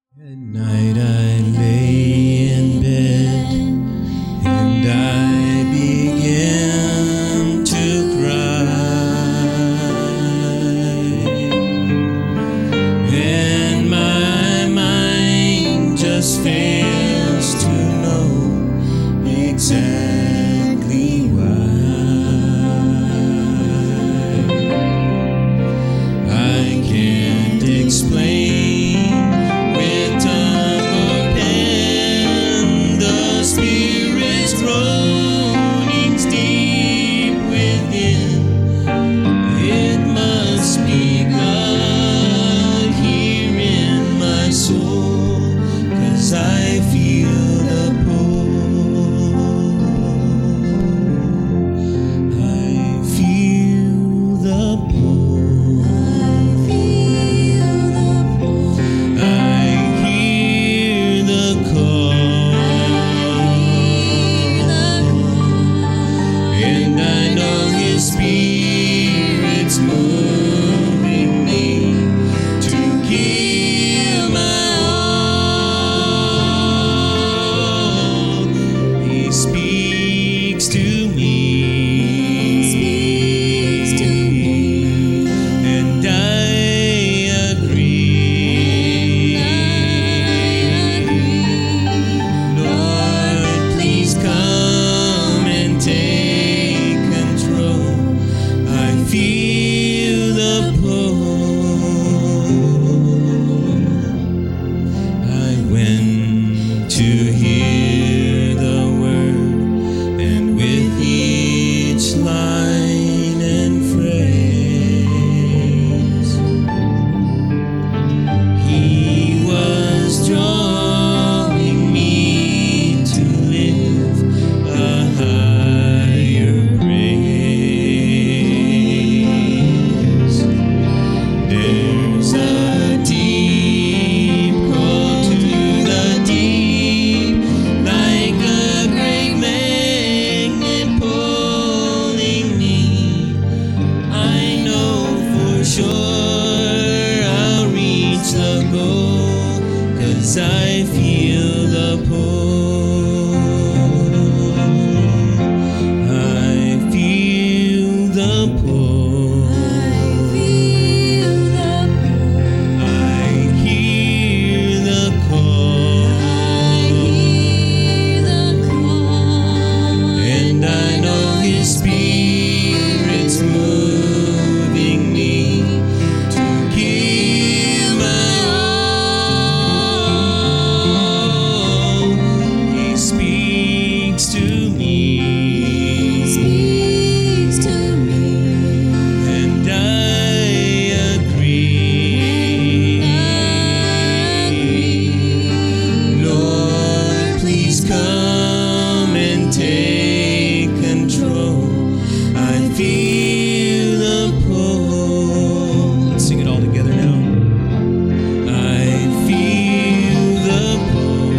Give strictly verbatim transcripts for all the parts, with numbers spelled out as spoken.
At night I lay in bed and I began to cry, and my mind just fails to know exactly why. I can't explain I feel the pull. I feel the pull. I hear the call. And I know His Spirit's moving me to give my all. He speaks to me. Speaks to me. And I agree. Lord, please come and take control. I feel the pull. Let's sing it all together now. I feel the pull.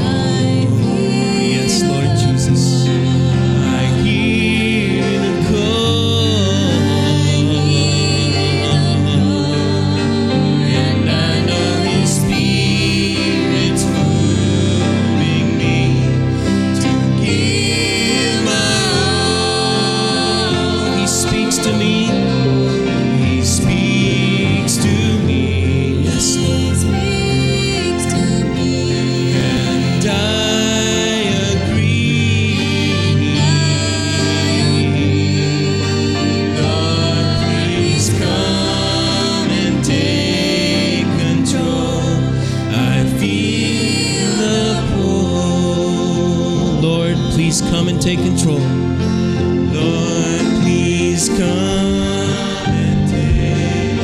Yes, Lord Jesus. I hear the call. And I know His Spirit's moving me to give my all. He speaks to me. He speaks to me. Yes, Lord. Speaks to me. And I agree. Lord, please come and take control. I feel the pull. Lord, please come and take control. Lord, please come and take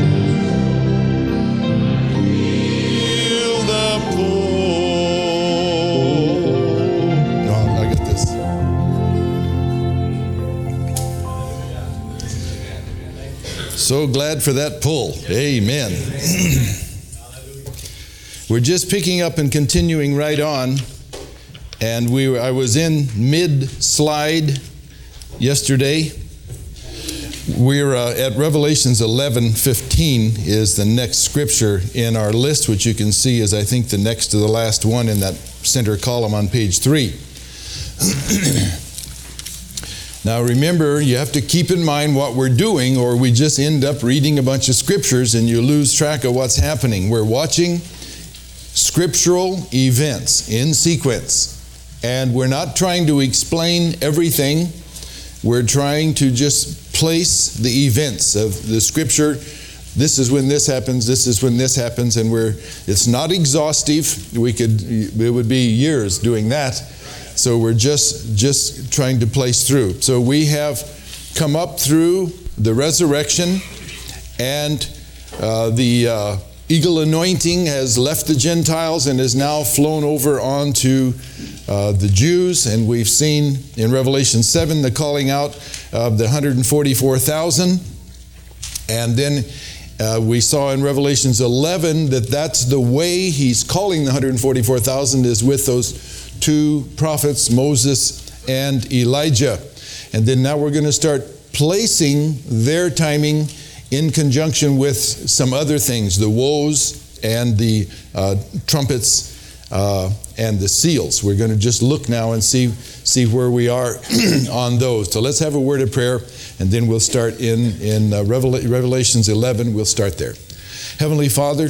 Feel the pull. No, I got this. So glad for that pull. Amen. We're just picking up and continuing right on. And we were, I was in mid-slide yesterday. We're uh, at Revelations eleven fifteen is the next scripture in our list, which you can see is, I think, the next to the last one in that center column on page three. Now remember, you have to keep in mind what we're doing, or we just end up reading a bunch of scriptures and you lose track of what's happening. We're watching scriptural events in sequence, and we're not trying to explain everything. We're trying to just place the events of the scripture. This is when this happens, this is when this happens, and we're it's not exhaustive. We could it would be years doing that. So we're just just trying to place through. So we have come up through the resurrection, and uh, the uh, eagle anointing has left the Gentiles and has now flown over onto uh, the Jews. And we've seen in Revelation seven the calling out of the one hundred forty-four thousand. And then uh, we saw in Revelations eleven that that's the way he's calling the one hundred forty-four thousand, is with those two prophets, Moses and Elijah. And then now we're going to start placing their timing in conjunction with some other things, the woes and the uh, trumpets uh, and the seals. We're going to just look now and see, see where we are on those. So let's have a word of prayer, and then we'll start in, in uh, Revel- Revelations eleven. We'll start there. Heavenly Father,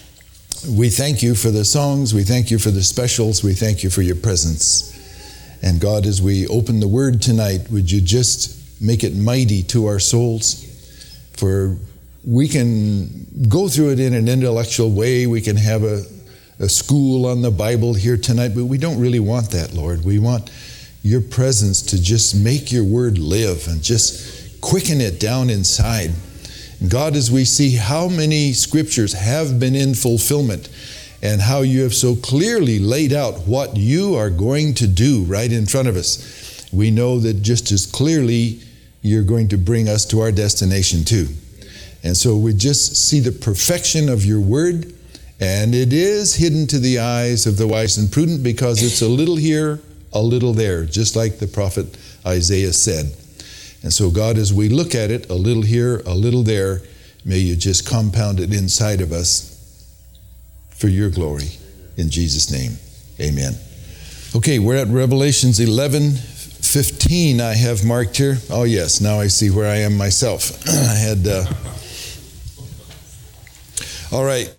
we thank you for the songs. We thank you for the specials. We thank you for your presence. And God, as we open the word tonight, would you just make it mighty to our souls? For we can go through it in an intellectual way. We can have a, a school on the Bible here tonight, but we don't really want that, Lord. We want your presence to just make your word live and just quicken it down inside. God, as we see how many scriptures have been in fulfillment and how you have so clearly laid out what you are going to do right in front of us, we know that just as clearly you're going to bring us to our destination too. And so we just see the perfection of your word, and it is hidden to the eyes of the wise and prudent because it's a little here, a little there, just like the prophet Isaiah said. And so, God, as we look at it, a little here, a little there, may you just compound it inside of us for your glory. In Jesus' name, amen. Okay, we're at Revelations eleven fifteen I have marked here. Oh, yes, now I see where I am myself. I had... Uh... All right.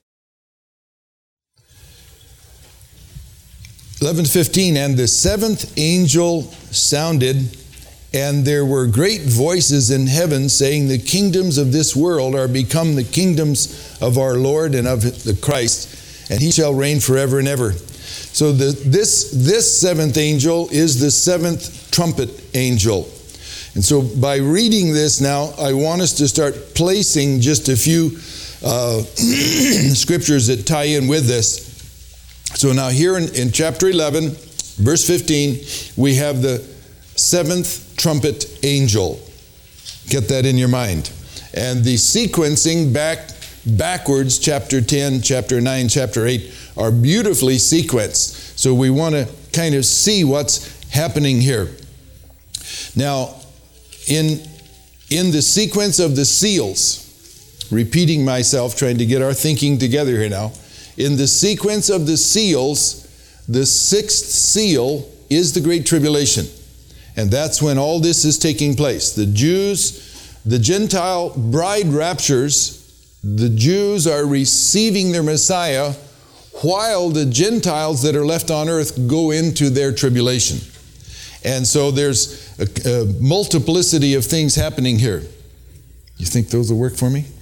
eleven fifteen, and the seventh angel sounded, and there were great voices in heaven saying, the kingdoms of this world are become the kingdoms of our Lord and of the Christ, and he shall reign forever and ever. So the, this, this seventh angel is the seventh trumpet angel. And so by reading this now, I want us to start placing just a few uh, scriptures that tie in with this. So now here in, in chapter eleven, verse fifteen, we have the seventh trumpet angel. Get that in your mind. And the sequencing back backwards, chapter ten, chapter nine, chapter eight, are beautifully sequenced. So we want to kind of see what's happening here. Now, in, in the sequence of the seals, repeating myself, trying to get our thinking together here now, in the sequence of the seals, the sixth seal is the Great Tribulation. And that's when all this is taking place. The Jews, the Gentile bride raptures, the Jews are receiving their Messiah while the Gentiles that are left on earth go into their tribulation. And so there's a, a multiplicity of things happening here. You think those will work for me?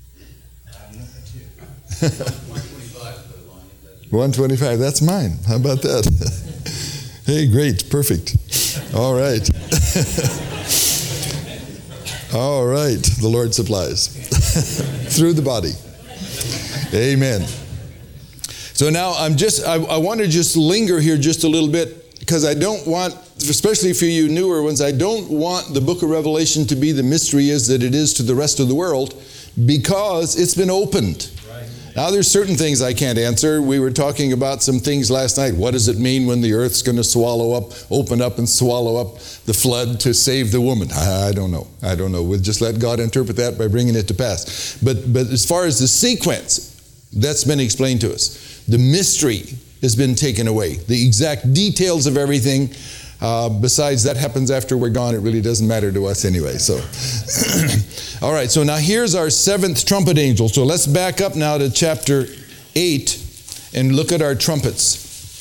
one twenty-five, that's mine. How about that? Hey, great, perfect. All right. All right, the Lord supplies through the body. Amen. So now I'm just, I, I want to just linger here just a little bit, because I don't want, especially for you newer ones, I don't want the book of Revelation to be the mystery is that it is to the rest of the world, because it's been opened. Now, there's certain things I can't answer. We were talking about some things last night. What does it mean when the earth's going to swallow up, open up and swallow up the flood to save the woman? I don't know. I don't know. We'll just let God interpret that by bringing it to pass. But, but as far as the sequence, that's been explained to us. The mystery has been taken away. The exact details of everything, uh, besides that happens after we're gone, it really doesn't matter to us anyway. So, all right, so now here's our seventh trumpet angel. So let's back up now to chapter eight and look at our trumpets.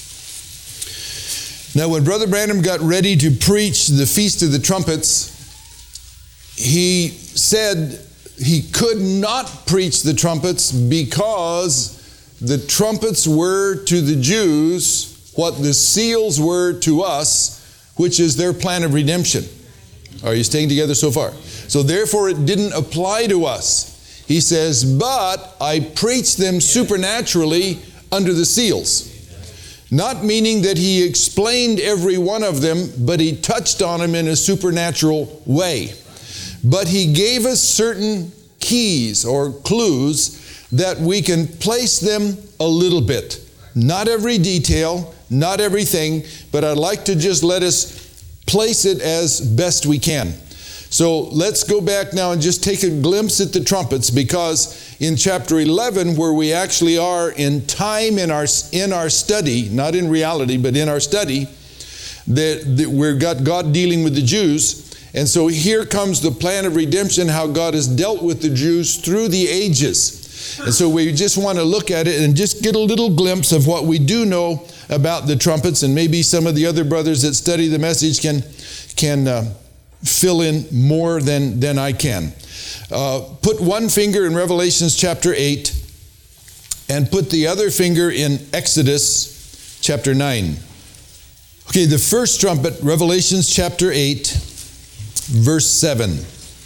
Now, when Brother Branham got ready to preach the Feast of the Trumpets, he said he could not preach the trumpets because the trumpets were to the Jews what the seals were to us, which is their plan of redemption. Are you staying together so far? So therefore it didn't apply to us. He says, but I preached them supernaturally under the seals. Not meaning that he explained every one of them, but he touched on them in a supernatural way. But he gave us certain keys or clues that we can place them a little bit. Not every detail, not everything, but I'd like to just let us place it as best we can. So let's go back now and just take a glimpse at the trumpets, because in chapter eleven, where we actually are in time in our in our study, not in reality, but in our study, that, that we've got God dealing with the Jews. And so here comes the plan of redemption, how God has dealt with the Jews through the ages. And so we just want to look at it and just get a little glimpse of what we do know about the trumpets, and maybe some of the other brothers that study the message can can uh, fill in more than, than I can. Uh, put one finger in Revelations chapter eight and put the other finger in Exodus chapter nine. Okay, the first trumpet, Revelations chapter eight, verse seven.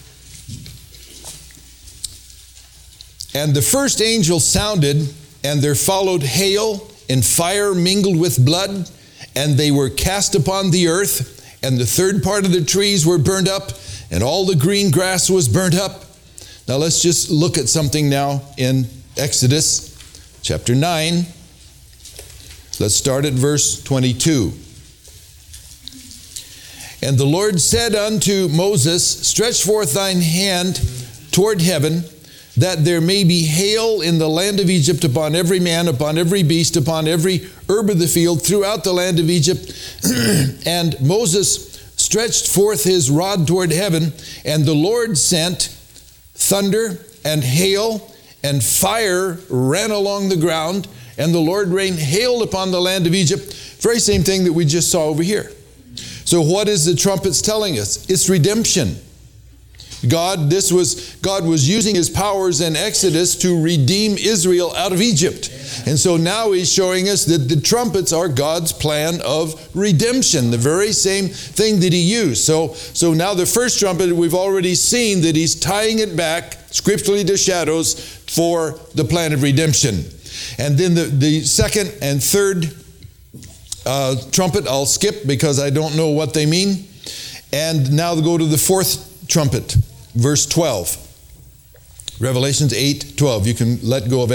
And the first angel sounded, and there followed hail and fire mingled with blood, and they were cast upon the earth, and the third part of the trees were burned up, and all the green grass was burnt up. Now let's just look at something now in Exodus chapter nine. Let's start at verse twenty-two. And the Lord said unto Moses, stretch forth thine hand toward heaven, that there may be hail in the land of Egypt upon every man, upon every beast, upon every herb of the field, throughout the land of Egypt. And Moses stretched forth his rod toward heaven, and the Lord sent thunder and hail, and fire ran along the ground, and the Lord rained hail upon the land of Egypt. Very same thing that we just saw over here. So what is the trumpets telling us? It's redemption. God, this was, God was using His powers in Exodus to redeem Israel out of Egypt. And so now He's showing us that the trumpets are God's plan of redemption, the very same thing that He used. So, so now the first trumpet, we've already seen that He's tying it back scripturally to shadows for the plan of redemption. And then the, the second and third uh, trumpet, I'll skip because I don't know what they mean. And now go to the fourth trumpet, verse twelve. Revelations eight twelve. You can let go of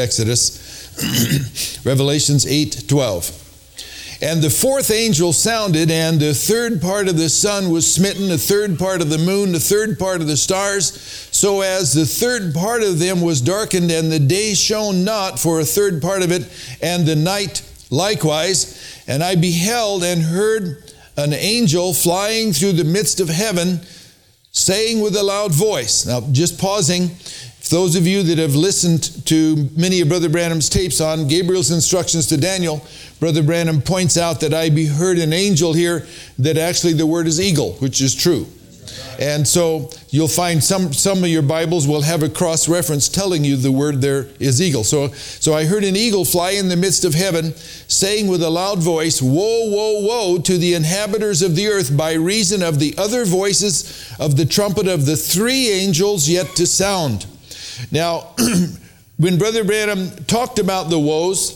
Exodus. Revelations eight twelve. And the fourth angel sounded, and the third part of the sun was smitten, the third part of the moon, the third part of the stars, so as the third part of them was darkened, and the day shone not for a third part of it, and the night likewise. And I beheld and heard an angel flying through the midst of heaven, saying with a loud voice. Now, just pausing, if those of you that have listened to many of Brother Branham's tapes on Gabriel's instructions to Daniel, Brother Branham points out that I heard an angel here, that actually the word is eagle, which is true. And so you'll find some, some of your Bibles will have a cross-reference telling you the word there is eagle. So, so I heard an eagle fly in the midst of heaven, saying with a loud voice, woe, woe, woe to the inhabitants of the earth by reason of the other voices of the trumpet of the three angels yet to sound. Now, when Brother Branham talked about the woes,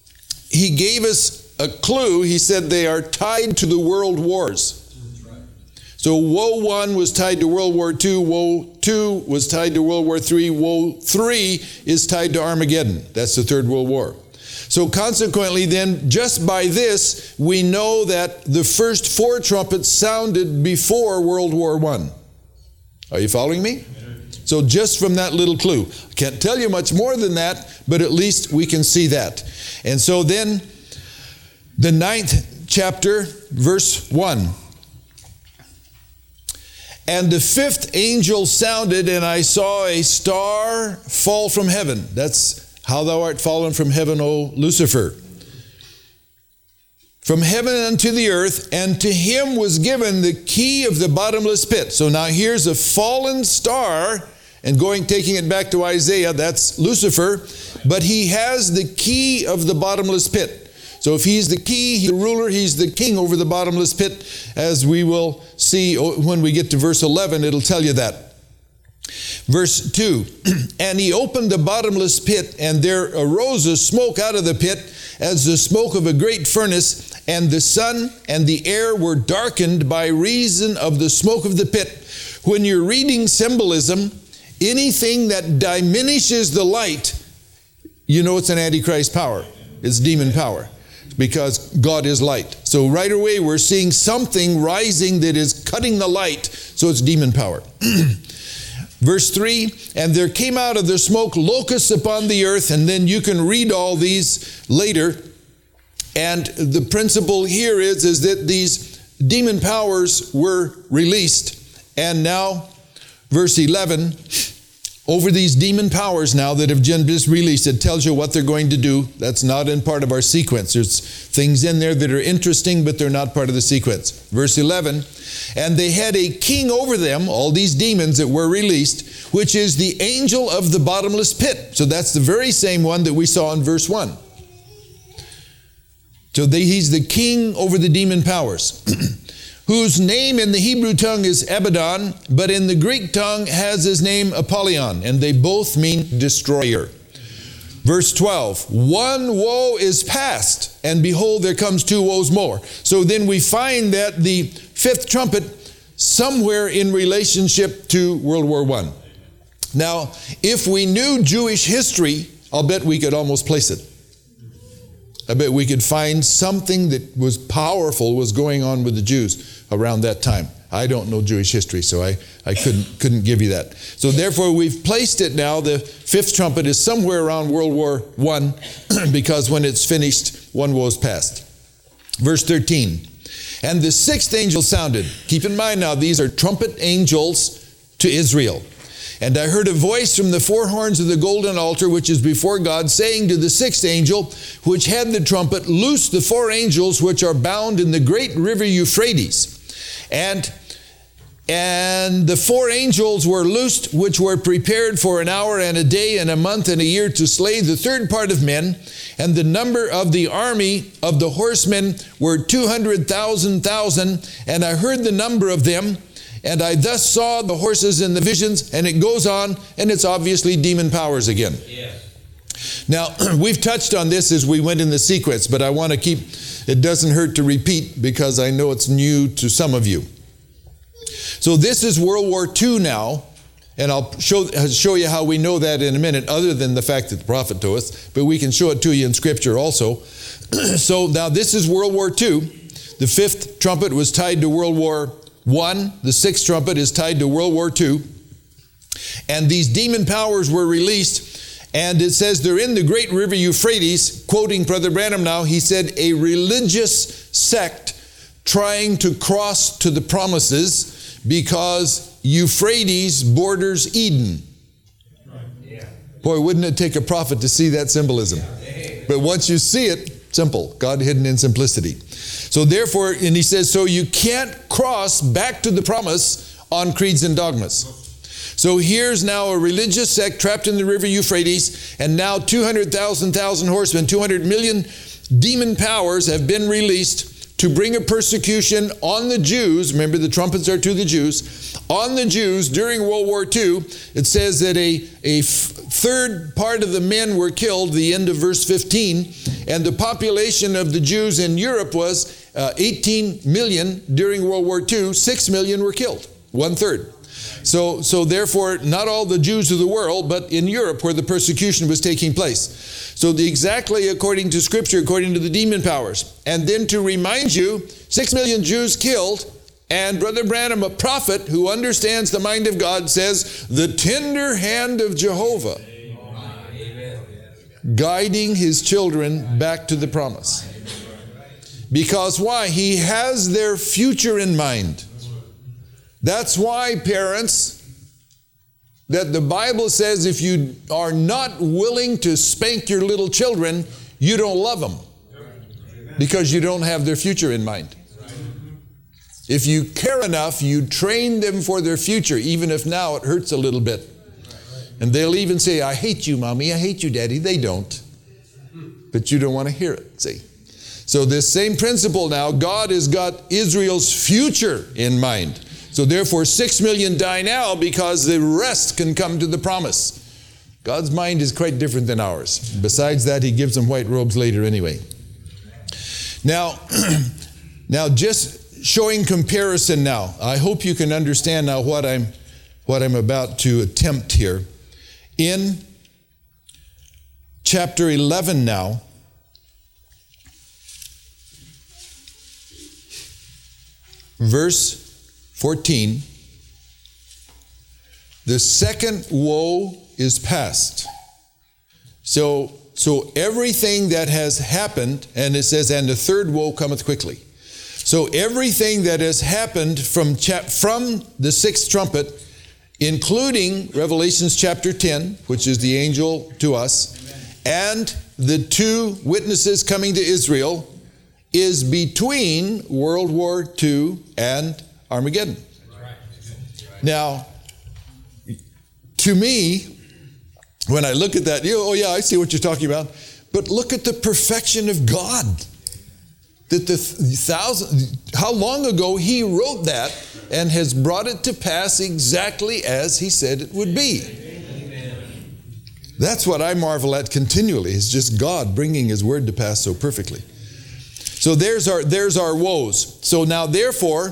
he gave us a clue. He said they are tied to the world wars. So woe one was tied to World War Two, woe two was tied to World War Three, woe three is tied to Armageddon. That's the Third World War. So consequently then, just by this, we know that the first four trumpets sounded before World War One. Are you following me? So just from that little clue. I can't tell you much more than that, but at least we can see that. And so then, the ninth chapter, verse one. And the fifth angel sounded, and I saw a star fall from heaven. That's how thou art fallen from heaven, O Lucifer. From heaven unto the earth, and to him was given the key of the bottomless pit. So now here's a fallen star, and going, taking it back to Isaiah, that's Lucifer, but he has the key of the bottomless pit. So if he's the key, he's the ruler, he's the king over the bottomless pit, as we will see when we get to verse eleven, it'll tell you that. Verse two, and he opened the bottomless pit, and there arose a smoke out of the pit, as the smoke of a great furnace, and the sun and the air were darkened by reason of the smoke of the pit. When you're reading symbolism, anything that diminishes the light, you know it's an Antichrist power. It's demon power, because God is light. So right away we're seeing something rising that is cutting the light, so it's demon power. Verse three, and there came out of the smoke locusts upon the earth, and then you can read all these later. And the principle here is, is that these demon powers were released. And now, verse eleven, over these demon powers now that have just released, it tells you what they're going to do. That's not in part of our sequence. There's things in there that are interesting, but they're not part of the sequence. Verse eleven, and they had a king over them, all these demons that were released, which is the angel of the bottomless pit. So that's the very same one that we saw in verse one. So they, he's the king over the demon powers. Whose name in the Hebrew tongue is Abaddon, but in the Greek tongue has his name Apollyon, and they both mean destroyer. Verse twelve, one woe is past, and behold, there comes two woes more. So then we find that the fifth trumpet somewhere in relationship to World War One. Now, if we knew Jewish history, I'll bet we could almost place it. I bet we could find something that was powerful was going on with the Jews around that time. I don't know Jewish history, so I, I couldn't, couldn't give you that. So therefore, we've placed it now. The fifth trumpet is somewhere around World War One, because when it's finished, one woe is past. Verse thirteen, and the sixth angel sounded. Keep in mind now, these are trumpet angels to Israel. And I heard a voice from the four horns of the golden altar, which is before God, saying to the sixth angel, which had the trumpet, loose the four angels which are bound in the great river Euphrates. And, and the four angels were loosed, which were prepared for an hour and a day and a month and a year to slay the third part of men. And the number of the army of the horsemen were two hundred thousand thousand. And I heard the number of them. And I thus saw the horses in the visions, and it goes on, and it's obviously demon powers again. Yeah. Now, we've touched on this as we went in the sequence, but I want to keep, it doesn't hurt to repeat because I know it's new to some of you. So this is World War Two now, and I'll show, show you how we know that in a minute, other than the fact that the prophet told us, but we can show it to you in Scripture also. So now this is World War Two. The fifth trumpet was tied to World War One, the sixth trumpet is tied to World War Two, and these demon powers were released, and it says they're in the great river Euphrates. Quoting Brother Branham now, he said, a religious sect trying to cross to the promises because Euphrates borders Eden. Boy, wouldn't it take a prophet to see that symbolism? But once you see it, simple, God hidden in simplicity. So therefore, and he says, so you can't cross back to the promise on creeds and dogmas. So here's now a religious sect trapped in the river Euphrates, and now two hundred thousand thousand horsemen, two hundred million demon powers have been released to bring a persecution on the Jews. Remember, the trumpets are to the Jews. On the Jews during World War Two, it says that a, a f- third part of the men were killed, the end of verse fifteen, and the population of the Jews in Europe was uh, eighteen million during World War Two, six million were killed, one third. So, so therefore, not all the Jews of the world, but in Europe where the persecution was taking place. So the, exactly according to Scripture, according to the demon powers. And then to remind you, six million Jews killed, and Brother Branham, a prophet who understands the mind of God, says, the tender hand of Jehovah guiding his children back to the promise. Because why? He has their future in mind. That's why, parents, that the Bible says if you are not willing to spank your little children, you don't love them. Because you don't have their future in mind. If you care enough, you train them for their future, even if now it hurts a little bit. And they'll even say, I hate you, Mommy, I hate you, Daddy. They don't. But you don't want to hear it, see. So this same principle now, God has got Israel's future in mind. So therefore, six million die now because the rest can come to the promise. God's mind is quite different than ours. Besides that, he gives them white robes later anyway. Now, now just showing comparison now. I hope you can understand now what I'm, what I'm about to attempt here. In chapter eleven now, verse fourteen, the second woe is past. So, so everything that has happened, and it says, and the third woe cometh quickly. So everything that has happened from, chap- from the sixth trumpet, including Revelations chapter ten, which is the angel to us, Amen. And the two witnesses coming to Israel, is between World War Two and Armageddon. Now, to me, when I look at that, you know, oh yeah, I see what you're talking about. But look at the perfection of God. That the thousand, how long ago he wrote that and has brought it to pass exactly as he said it would be. Amen. That's what I marvel at continually. It's just God bringing his word to pass so perfectly. So there's our, there's our woes. So now therefore,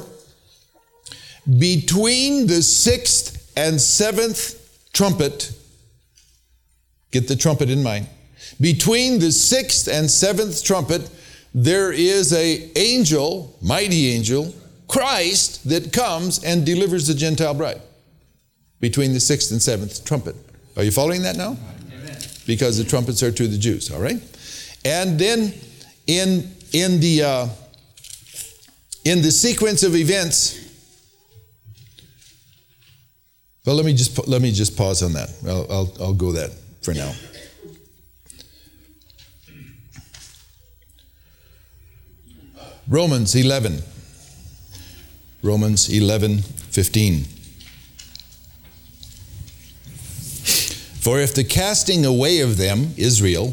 between the sixth and seventh trumpet, get the trumpet in mind, between the sixth and seventh trumpet, there is a angel, mighty angel, Christ, that comes and delivers the Gentile bride. Between the sixth and seventh trumpet. Are you following that now? Amen. Because the trumpets are to the Jews, all right? And then in in the uh, in the sequence of events, well, let me just let me just pause on that. I'll I'll, I'll go that for now. Romans eleven. Romans eleven fifteen. For if the casting away of them, Israel,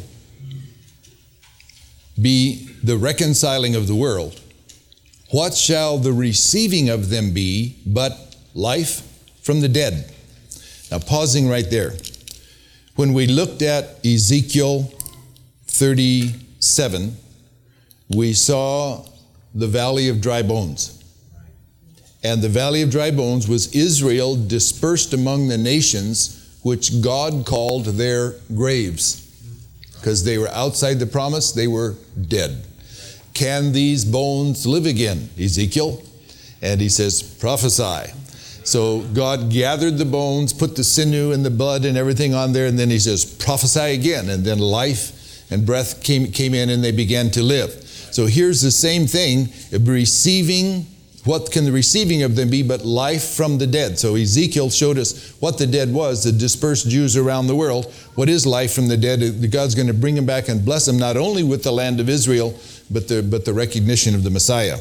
be the reconciling of the world, what shall the receiving of them be but life from the dead? Now, pausing right there. When we looked at Ezekiel thirty-seven, we saw the valley of dry bones. And the valley of dry bones was Israel dispersed among the nations, which God called their graves. Because they were outside the promise, they were dead. Can these bones live again, Ezekiel? And he says, prophesy. So God gathered the bones, put the sinew and the blood and everything on there, and then he says, prophesy again. And then life and breath came, came in and they began to live. So here's the same thing, receiving. What can the receiving of them be but life from the dead? So Ezekiel showed us what the dead was, the dispersed Jews around the world. What is life from the dead? God's going to bring them back and bless them, not only with the land of Israel, but the, but the recognition of the Messiah.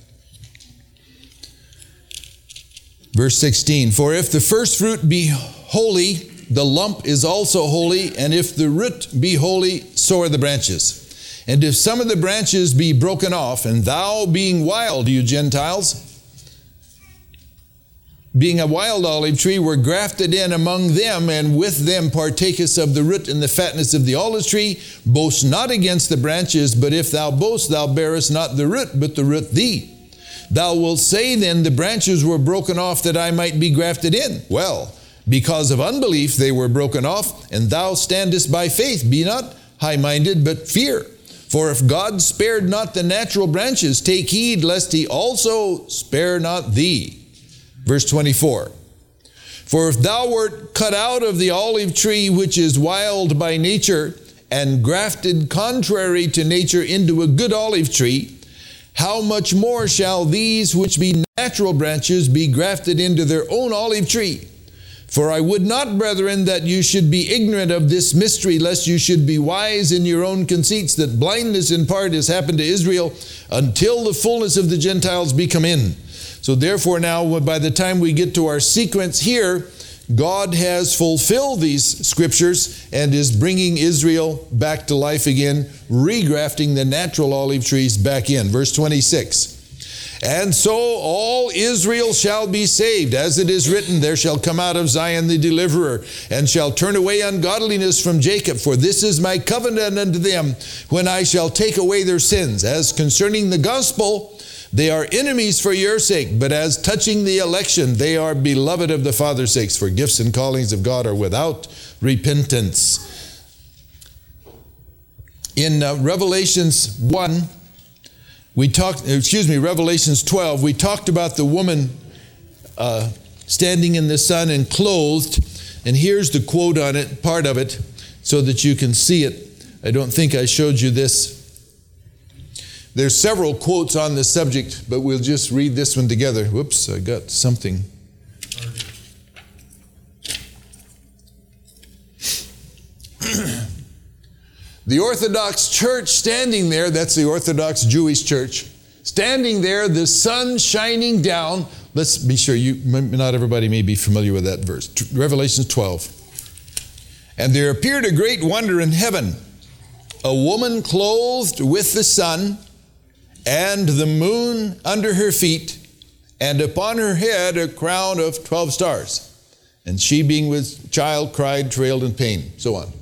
Verse sixteen, for if the first fruit be holy, the lump is also holy, and if the root be holy, so are the branches. And if some of the branches be broken off, and thou being wild, you Gentiles, being a wild olive tree, were grafted in among them, and with them partakest of the root and the fatness of the olive tree. Boast not against the branches, but if thou boast, thou bearest not the root, but the root thee. Thou wilt say then, the branches were broken off that I might be grafted in. Well, because of unbelief they were broken off, and thou standest by faith. Be not high-minded, but fear. For if God spared not the natural branches, take heed lest he also spare not thee. Verse twenty-four. For if thou wert cut out of the olive tree, which is wild by nature, and grafted contrary to nature into a good olive tree, how much more shall these which be natural branches be grafted into their own olive tree? For I would not, brethren, that you should be ignorant of this mystery, lest you should be wise in your own conceits, that blindness in part has happened to Israel, until the fullness of the Gentiles be come in. So therefore now, by the time we get to our sequence here, God has fulfilled these scriptures and is bringing Israel back to life again, regrafting the natural olive trees back in. Verse twenty-six. And so all Israel shall be saved, as it is written, there shall come out of Zion the deliverer, and shall turn away ungodliness from Jacob. For this is my covenant unto them, when I shall take away their sins. As concerning the gospel, they are enemies for your sake, but as touching the election, they are beloved of the Father's sakes. For gifts and callings of God are without repentance. In uh, Revelations one, we talked, excuse me, Revelations twelve, we talked about the woman uh, standing in the sun and clothed. And here's the quote on it, part of it, so that you can see it. I don't think I showed you this. There's several quotes on this subject, but we'll just read this one together. Whoops, I got something. The Orthodox Church standing there, that's the Orthodox Jewish Church, standing there, the sun shining down. Let's be sure, you not everybody may be familiar with that verse. Revelation twelve. And there appeared a great wonder in heaven, a woman clothed with the sun, and the moon under her feet, and upon her head a crown of twelve stars. And she, being with child, cried, travailed in pain. So on.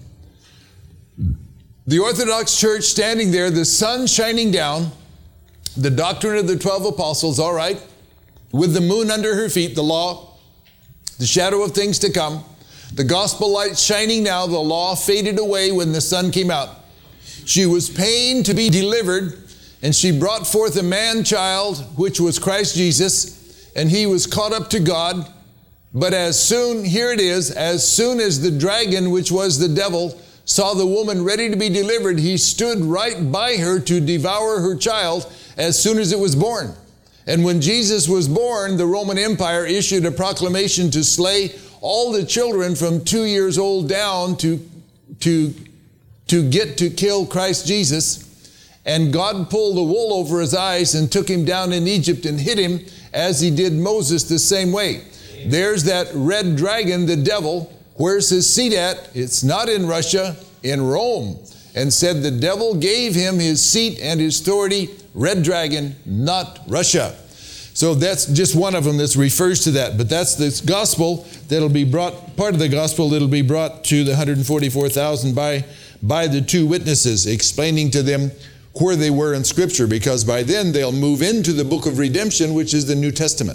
The Orthodox Church standing there, the sun shining down, the doctrine of the twelve apostles, all right, with the moon under her feet, the law, the shadow of things to come, the gospel light shining now, the law faded away when the sun came out. She was pained to be delivered, and she brought forth a man-child, which was Christ Jesus, and he was caught up to God. But as soon, here it is, as soon as the dragon, which was the devil, saw the woman ready to be delivered, he stood right by her to devour her child as soon as it was born. And when Jesus was born, the Roman Empire issued a proclamation to slay all the children from two years old down to, to, to get to kill Christ Jesus. And God pulled the wool over his eyes and took him down in Egypt and hid him, as he did Moses the same way. There's that red dragon, the devil. Where's his seat at? It's not in Russia, in Rome. And said the devil gave him his seat and his authority, red dragon, not Russia. So that's just one of them that refers to that. But that's this gospel that'll be brought, part of the gospel that'll be brought to the one hundred forty-four thousand by, by the two witnesses, explaining to them where they were in Scripture, because by then they'll move into the book of redemption, which is the New Testament.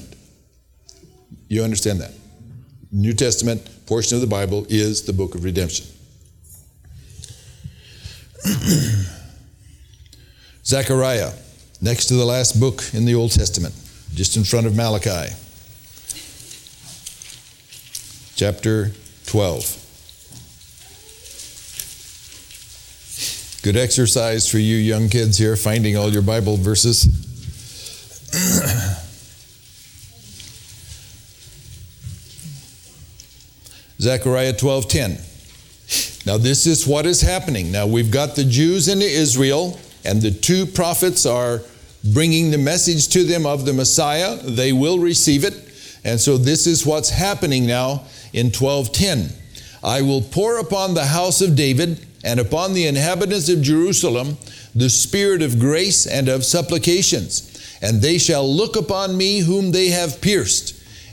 You understand that? New Testament portion of the Bible is the book of redemption. Zechariah, next to the last book in the Old Testament, just in front of Malachi. Chapter twelve. Good exercise for you young kids here, finding all your Bible verses. Zechariah twelve ten. Now this is what is happening. Now we've got the Jews into Israel, and the two prophets are bringing the message to them of the Messiah. They will receive it. And so this is what's happening now in twelve ten. I will pour upon the house of David and upon the inhabitants of Jerusalem the spirit of grace and of supplications. And they shall look upon me whom they have pierced,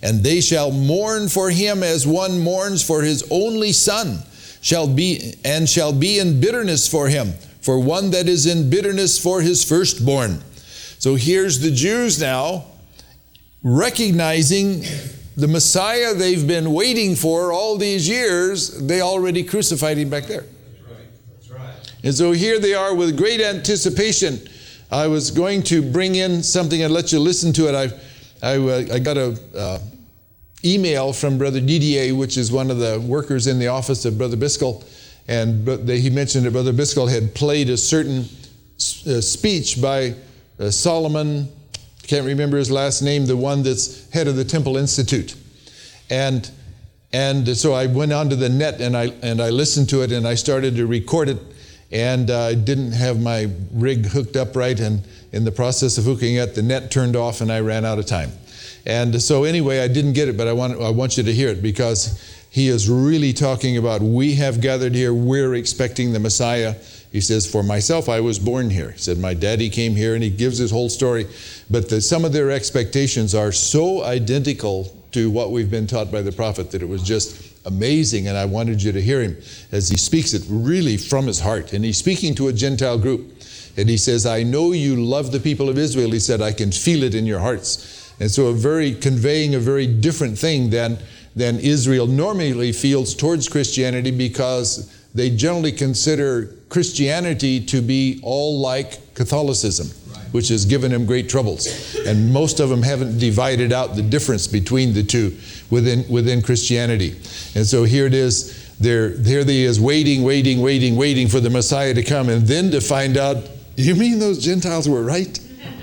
And they shall mourn for him as one mourns for his only son, shall be and shall be in bitterness for him, for one that is in bitterness for his firstborn. So here's the Jews now recognizing the Messiah they've been waiting for all these years. They already crucified him back there. That's right. That's right. And so here they are with great anticipation. I was going to bring in something and let you listen to it. I, I, uh, I got a uh, email from Brother Didier, which is one of the workers in the office of Brother Biscoe, and they, he mentioned that Brother Biscoe had played a certain uh, speech by uh, Solomon. Can't remember his last name, the one that's head of the Temple Institute. And and so I went onto the net and I and I listened to it and I started to record it, and uh, I didn't have my rig hooked up right, and in the process of hooking it, the net turned off and I ran out of time. And so anyway, I didn't get it, but I want I want you to hear it, because he is really talking about, we have gathered here, we're expecting the Messiah. He says, for myself, I was born here. He said, my daddy came here, and he gives his whole story. But the, some of their expectations are so identical to what we've been taught by the prophet that it was just amazing. And I wanted you to hear him as he speaks it really from his heart. And he's speaking to a Gentile group. And he says, I know you love the people of Israel. He said, I can feel it in your hearts. And so a very conveying a very different thing than, than Israel normally feels towards Christianity, because they generally consider Christianity to be all like Catholicism, which has given them great troubles. And most of them haven't divided out the difference between the two within within Christianity. And so here it is, there, here he is waiting, waiting, waiting, waiting for the Messiah to come, and then to find out, you mean those Gentiles were right?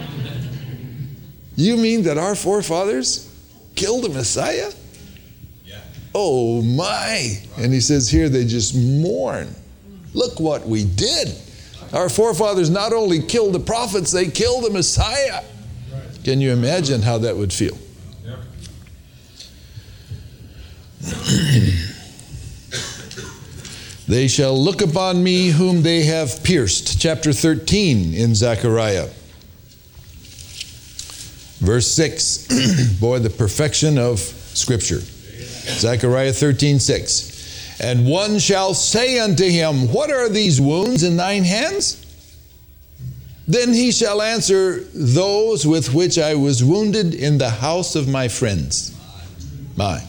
You mean that our forefathers killed the Messiah? Oh my. And he says here they just mourn. Look what we did. Our forefathers not only killed the prophets, they killed the Messiah. Can you imagine how that would feel? They shall look upon me whom they have pierced. Chapter thirteen in Zechariah. Verse six. Boy, the perfection of Scripture. Zechariah thirteen six. And one shall say unto him, what are these wounds in thine hands? Then he shall answer, those with which I was wounded in the house of my friends. My.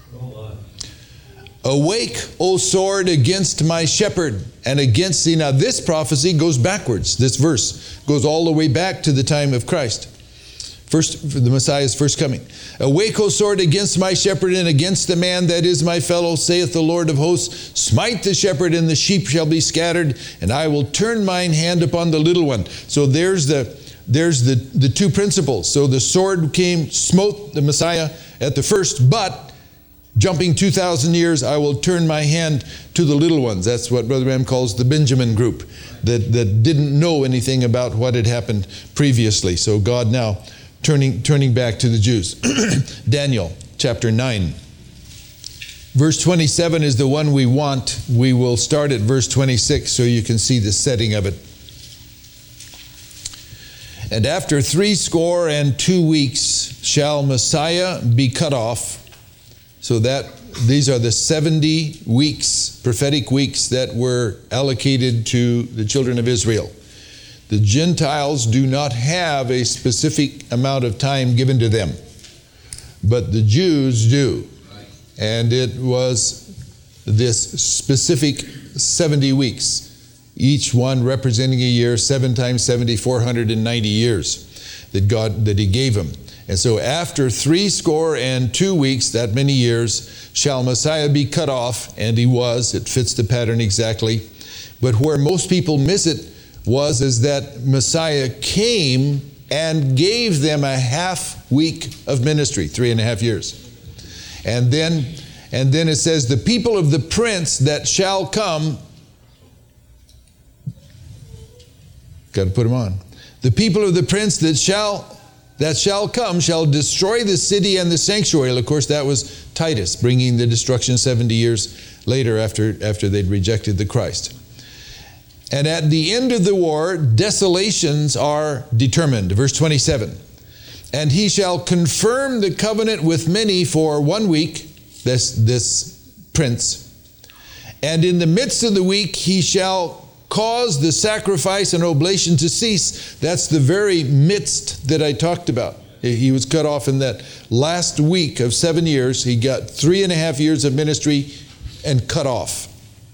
Awake, O sword, against my shepherd, and against thee. Now this prophecy goes backwards. This verse goes all the way back to the time of Christ. First, the Messiah's first coming. Awake, O sword, against my shepherd, and against the man that is my fellow, saith the Lord of hosts. Smite the shepherd, and the sheep shall be scattered, and I will turn mine hand upon the little one. So there's the there's the, the two principles. So the sword came, smote the Messiah at the first, but jumping two thousand years, I will turn my hand to the little ones. That's what Brother Branham calls the Benjamin group, that, that didn't know anything about what had happened previously. So God now Turning, turning back to the Jews. Daniel chapter nine. Verse twenty-seven is the one we want. We will start at verse twenty-six so you can see the setting of it. And after three score and two weeks shall Messiah be cut off. So that these are the seventy weeks, prophetic weeks, that were allocated to the children of Israel. The Gentiles do not have a specific amount of time given to them, but the Jews do. And it was this specific seventy weeks, each one representing a year, seven times seventy, four hundred ninety years that God, that He gave them. And so after three score and two weeks, that many years, shall Messiah be cut off, and He was. It fits the pattern exactly. But where most people miss it was is that Messiah came and gave them a half week of ministry, three and a half years. And then, and then it says, the people of the prince that shall come, got to put them on. The people of the prince that shall that shall come shall destroy the city and the sanctuary. Of course, that was Titus, bringing the destruction seventy years later after, after they'd rejected the Christ. And at the end of the war, desolations are determined. Verse twenty-seven. And he shall confirm the covenant with many for one week, this, this prince. And in the midst of the week he shall cause the sacrifice and oblation to cease. That's the very midst that I talked about. He was cut off in that last week of seven years. He got three and a half years of ministry and cut off.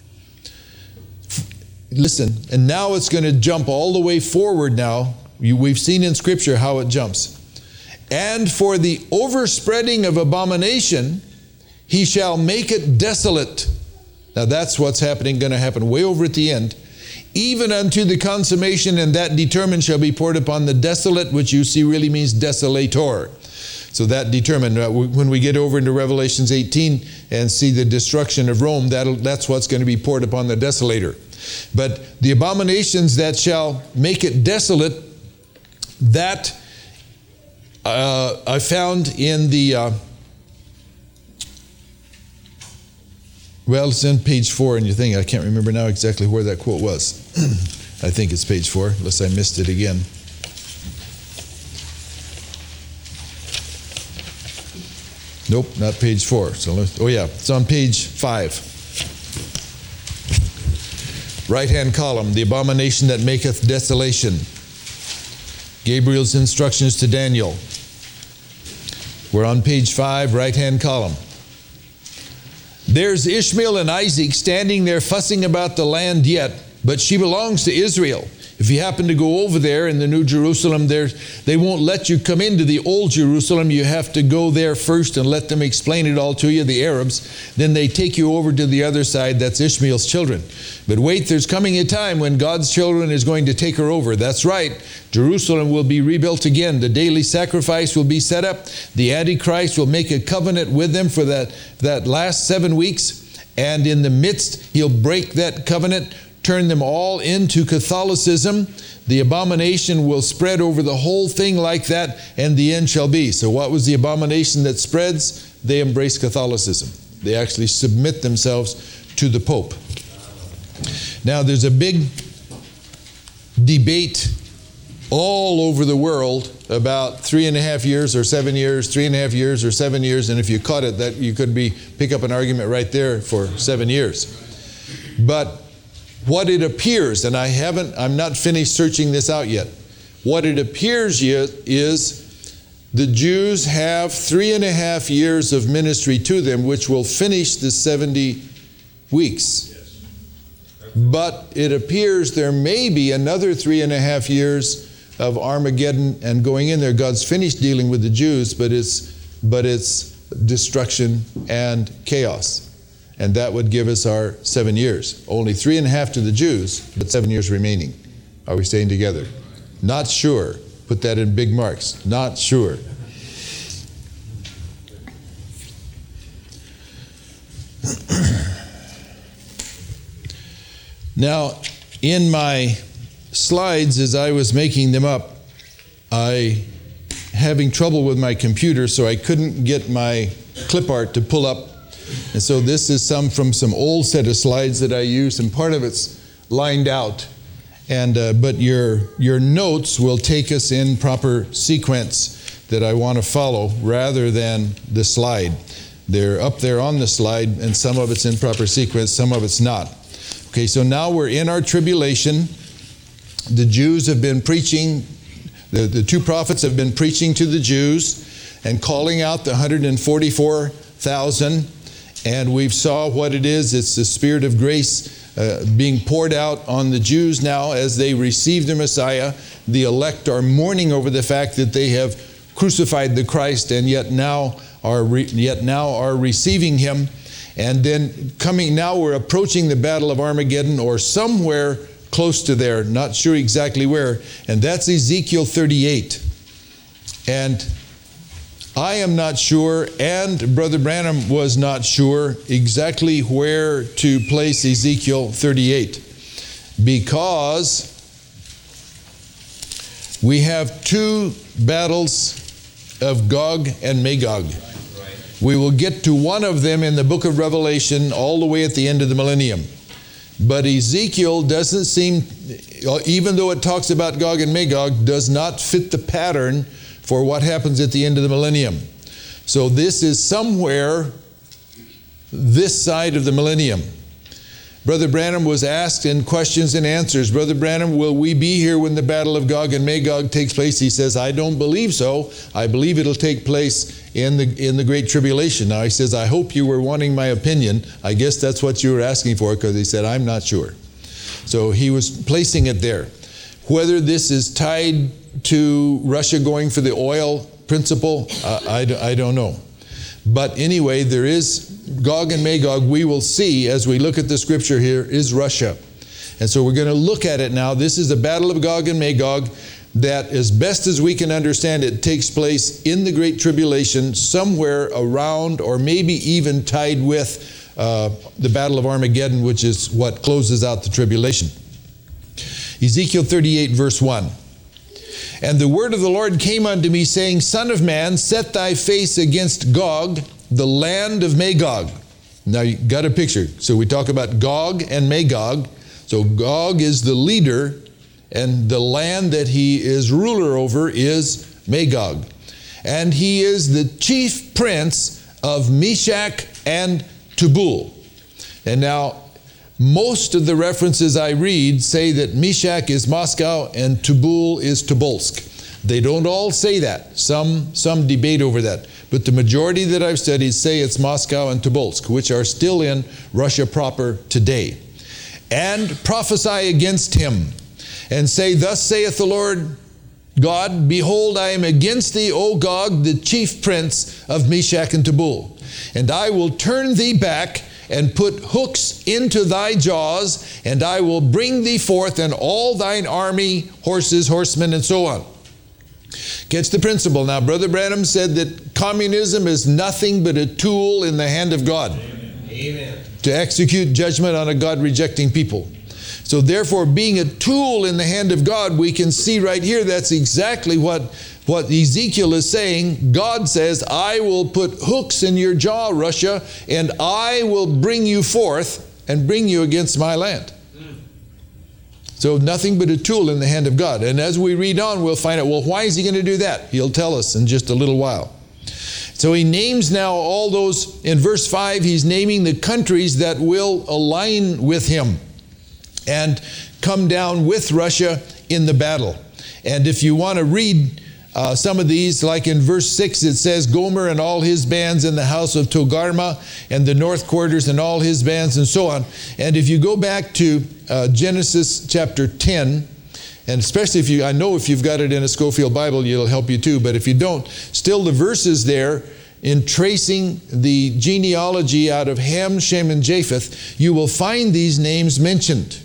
Listen, and now it's going to jump all the way forward now. We've seen in Scripture how it jumps. And for the overspreading of abomination, he shall make it desolate. Now that's what's happening, going to happen way over at the end. Even unto the consummation, and that determined shall be poured upon the desolate, which you see really means desolator. So that determined, uh, when we get over into Revelations eighteen and see the destruction of Rome, that'll, that's what's going to be poured upon the desolator. But the abominations that shall make it desolate, that uh, I found in the, uh, well, it's on page four in your thing. I can't remember now exactly where that quote was. I think it's page four, unless I missed it again. Nope, not page four. So, let's, oh yeah, it's on page five. Right-hand column, the abomination that maketh desolation. Gabriel's instructions to Daniel. We're on page five, right-hand column. There's Ishmael and Isaac standing there fussing about the land yet, but she belongs to Israel. If you happen to go over there in the New Jerusalem, there, they won't let you come into the Old Jerusalem. You have to go there first and let them explain it all to you, the Arabs. Then they take you over to the other side. That's Ishmael's children. But wait, there's coming a time when God's children is going to take her over. That's right. Jerusalem will be rebuilt again. The daily sacrifice will be set up. The Antichrist will make a covenant with them for that, that last seven weeks. And in the midst, he'll break that covenant, turn them all into Catholicism. The abomination will spread over the whole thing like that, and the end shall be. So what was the abomination that spreads? They embrace Catholicism. They actually submit themselves to the Pope. Now there's a big debate all over the world about three and a half years or seven years, three and a half years or seven years, and if you caught it, that you could be pick up an argument right there for seven years. But what it appears, and I haven't, I'm not finished searching this out yet. What it appears yet is the Jews have three and a half years of ministry to them, which will finish the seventy weeks. But it appears there may be another three and a half years of Armageddon and going in there. God's finished dealing with the Jews, but it's, but it's destruction and chaos. And that would give us our seven years. Only three and a half to the Jews, but seven years remaining. Are we staying together? Not sure. Put that in big marks. Not sure. Now, in my slides, as I was making them up, I having trouble with my computer, so I couldn't get my clip art to pull up. And so this is some from some old set of slides that I used, and part of it's lined out. And uh, but your your notes will take us in proper sequence that I want to follow rather than the slide. They're up there on the slide, and some of it's in proper sequence, some of it's not. Okay, so now we're in our tribulation. The Jews have been preaching, the, the two prophets have been preaching to the Jews and calling out the one hundred forty-four thousand. And we've saw what it is. It's the Spirit of grace uh, being poured out on the Jews now as they receive the Messiah. The elect are mourning over the fact that they have crucified the Christ and yet now are re- yet now are receiving Him. And then coming now, we're approaching the Battle of Armageddon, or somewhere close to there, not sure exactly where. And that's Ezekiel thirty-eight. And I am not sure, and Brother Branham was not sure exactly where to place Ezekiel thirty-eight, because we have two battles of Gog and Magog. We will get to one of them in the book of Revelation all the way at the end of the millennium. But Ezekiel doesn't seem, even though it talks about Gog and Magog, does not fit the pattern for what happens at the end of the millennium. So this is somewhere this side of the millennium. Brother Branham was asked in questions and answers, Brother Branham, will we be here when the battle of Gog and Magog takes place? He says, I don't believe so. I believe it'll take place in the in the Great Tribulation. Now he says, I hope you were wanting my opinion. I guess that's what you were asking for, because he said, I'm not sure. So he was placing it there. Whether this is tied to Russia going for the oil principle, uh, I, I don't know. But anyway, there is Gog and Magog, we will see as we look at the scripture here, is Russia. And so we're going to look at it now. This is the battle of Gog and Magog that, as best as we can understand it, takes place in the Great Tribulation, somewhere around or maybe even tied with uh, the Battle of Armageddon, which is what closes out the tribulation. Ezekiel thirty-eight, verse one. And the word of the Lord came unto me, saying, Son of man, set thy face against Gog, the land of Magog. Now you got a picture. So we talk about Gog and Magog. So Gog is the leader, and the land that he is ruler over is Magog. And he is the chief prince of Meshach and Tubal. And now, most of the references I read say that Meshach is Moscow and Tubal is Tobolsk. They don't all say that. Some, some debate over that. But the majority that I've studied say it's Moscow and Tobolsk, which are still in Russia proper today. And prophesy against him, and say, Thus saith the Lord God, Behold, I am against thee, O Gog, the chief prince of Meshach and Tubal. And I will turn thee back, and put hooks into thy jaws, and I will bring thee forth, and all thine army, horses, horsemen, and so on. Catch the principle. Now, Brother Branham said that communism is nothing but a tool in the hand of God. Amen. To execute judgment on a God-rejecting people. So therefore, being a tool in the hand of God, we can see right here that's exactly what, what Ezekiel is saying. God says, I will put hooks in your jaw, Russia, and I will bring you forth and bring you against my land. Mm. So nothing but a tool in the hand of God. And as we read on, we'll find out, well, why is he going to do that? He'll tell us in just a little while. So he names now all those, in verse five, he's naming the countries that will align with him and come down with Russia in the battle. And if you want to read uh, some of these, like in verse six, it says, Gomer and all his bands in the house of Togarma, and the north quarters and all his bands, and so on. And if you go back to uh, Genesis chapter ten, and especially if you, I know if you've got it in a Scofield Bible, it'll help you too, but if you don't, still the verses there, in tracing the genealogy out of Ham, Shem, and Japheth, you will find these names mentioned.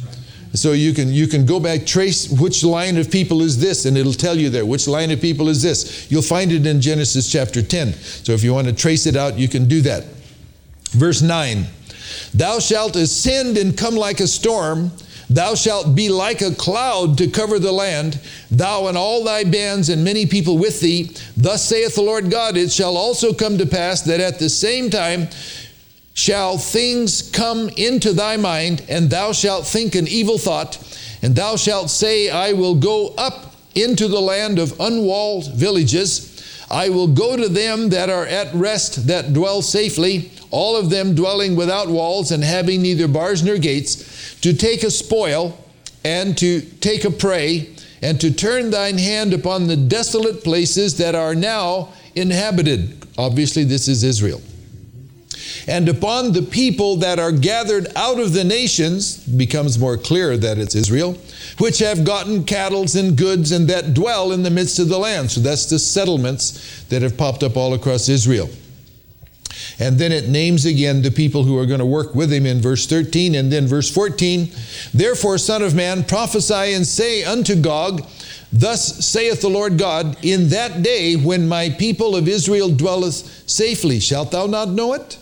So you can you can go back, trace which line of people is this, and it'll tell you there, which line of people is this. You'll find it in Genesis chapter ten. So if you want to trace it out, you can do that. Verse nine, Thou shalt ascend and come like a storm. Thou shalt be like a cloud to cover the land, thou and all thy bands and many people with thee. Thus saith the Lord God, It shall also come to pass that at the same time shall things come into thy mind, and thou shalt think an evil thought, and thou shalt say, I will go up into the land of unwalled villages. I will go to them that are at rest, that dwell safely, all of them dwelling without walls and having neither bars nor gates, to take a spoil and to take a prey, and to turn thine hand upon the desolate places that are now inhabited. Obviously, this is Israel. And upon the people that are gathered out of the nations, becomes more clear that it's Israel, which have gotten cattle and goods, and that dwell in the midst of the land. So that's the settlements that have popped up all across Israel. And then it names again the people who are going to work with him in verse thirteen, and then verse fourteen. Therefore, Son of man, prophesy and say unto Gog, Thus saith the Lord God, In that day when my people of Israel dwelleth safely, shalt thou not know it?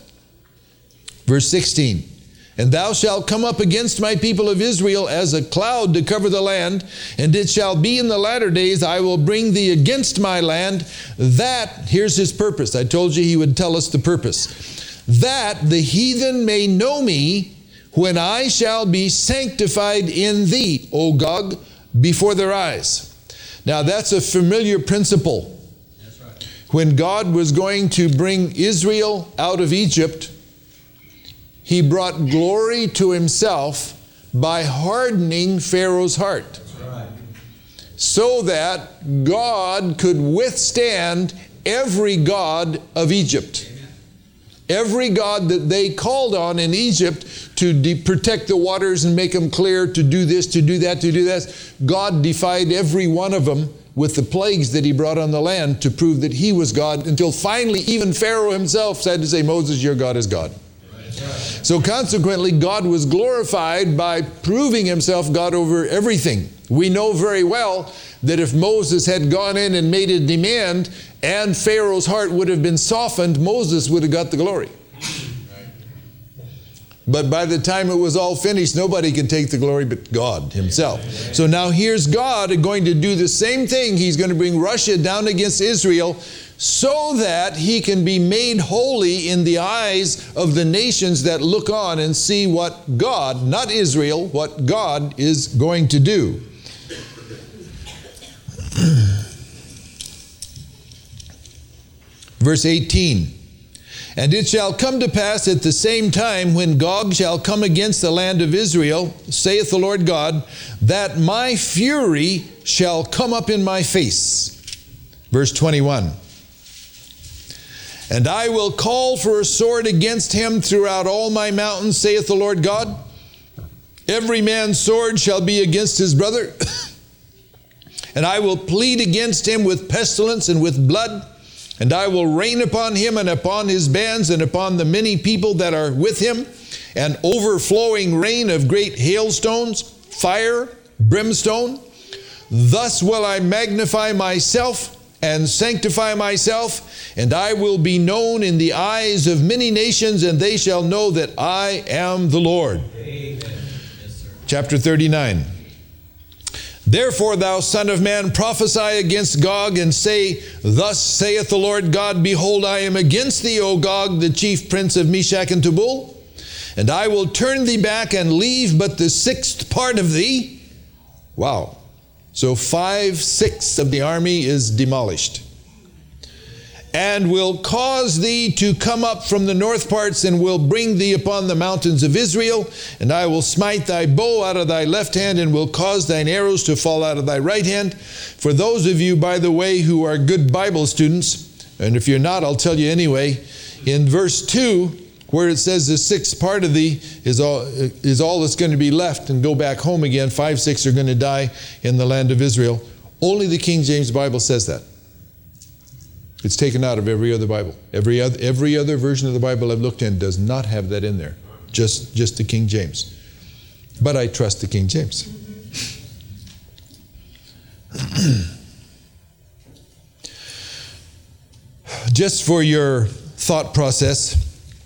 Verse sixteen, And thou shalt come up against my people of Israel as a cloud to cover the land, and it shall be in the latter days I will bring thee against my land, that, here's his purpose. I told you he would tell us the purpose. That the heathen may know me when I shall be sanctified in thee, O Gog, before their eyes. Now that's a familiar principle. That's right. When God was going to bring Israel out of Egypt, He brought glory to Himself by hardening Pharaoh's heart. That's right. So that God could withstand every god of Egypt. Amen. Every god that they called on in Egypt to de- protect the waters and make them clear, to do this, to do that, to do that, God defied every one of them with the plagues that He brought on the land to prove that He was God, until finally even Pharaoh himself said to say, Moses, your God is God. That's right. So consequently, God was glorified by proving Himself God over everything. We know very well that if Moses had gone in and made a demand and Pharaoh's heart would have been softened, Moses would have got the glory. But by the time it was all finished, nobody could take the glory but God Himself. So now here's God going to do the same thing. He's going to bring Russia down against Israel so that He can be made holy in the eyes of the nations that look on and see what God, not Israel, what God is going to do. Verse eighteen. And it shall come to pass at the same time, when Gog shall come against the land of Israel, saith the Lord God, that my fury shall come up in my face. Verse twenty-one. And I will call for a sword against him throughout all my mountains, saith the Lord God. Every man's sword shall be against his brother. And I will plead against him with pestilence and with blood. And I will rain upon him and upon his bands and upon the many people that are with him, an overflowing rain of great hailstones, fire, brimstone. Thus will I magnify myself and sanctify myself, and I will be known in the eyes of many nations, and they shall know that I am the Lord. Amen. Yes, sir. Chapter thirty-nine. Therefore, thou son of man, prophesy against Gog, and say, Thus saith the Lord God, Behold, I am against thee, O Gog, the chief prince of Meshach and Tubal, and I will turn thee back and leave but the sixth part of thee. Wow. So five-sixths of the army is demolished. And will cause thee to come up from the north parts, and will bring thee upon the mountains of Israel. And I will smite thy bow out of thy left hand, and will cause thine arrows to fall out of thy right hand. For those of you, by the way, who are good Bible students, and if you're not, I'll tell you anyway, in verse two, where it says the sixth part of thee is all, is all that's going to be left and go back home again, five, six are going to die in the land of Israel. Only the King James Bible says that. It's taken out of every other Bible. Every other, every other version of the Bible I've looked in does not have that in there. Just, just the King James. But I trust the King James. Just for your thought process,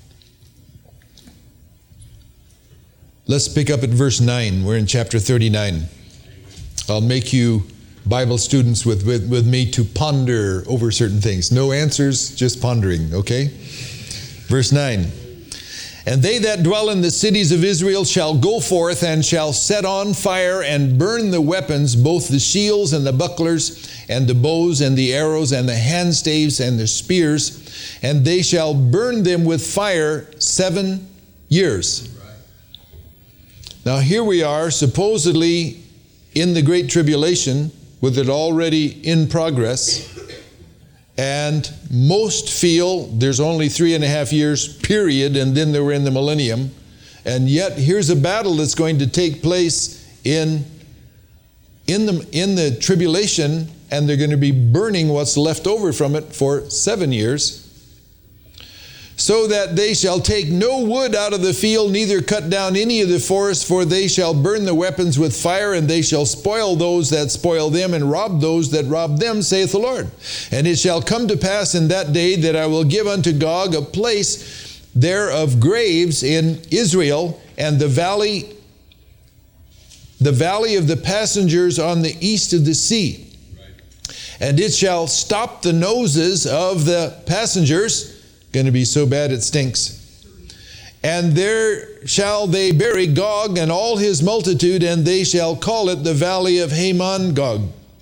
let's pick up at verse nine. We're in chapter thirty-nine. I'll make you Bible students with, with, with me to ponder over certain things. No answers, just pondering, okay? Verse nine. And they that dwell in the cities of Israel shall go forth and shall set on fire and burn the weapons, both the shields and the bucklers and the bows and the arrows and the handstaves and the spears, and they shall burn them with fire seven years. Now here we are, supposedly in the Great Tribulation, with it already in progress, and most feel there's only three and a half years, period, and then they were in the millennium. And yet here's a battle that's going to take place in, in, the, in the tribulation, and they're going to be burning what's left over from it for seven years. So that they shall take no wood out of the field, neither cut down any of the forest, for they shall burn the weapons with fire, and they shall spoil those that spoil them, and rob those that rob them, saith the Lord. And it shall come to pass in that day that I will give unto Gog a place there of graves in Israel, and the valley, the valley of the passengers on the east of the sea. And it shall stop the noses of the passengers. Going to be so bad it stinks. And there shall they bury Gog and all his multitude, and they shall call it the valley of Hamon Gog.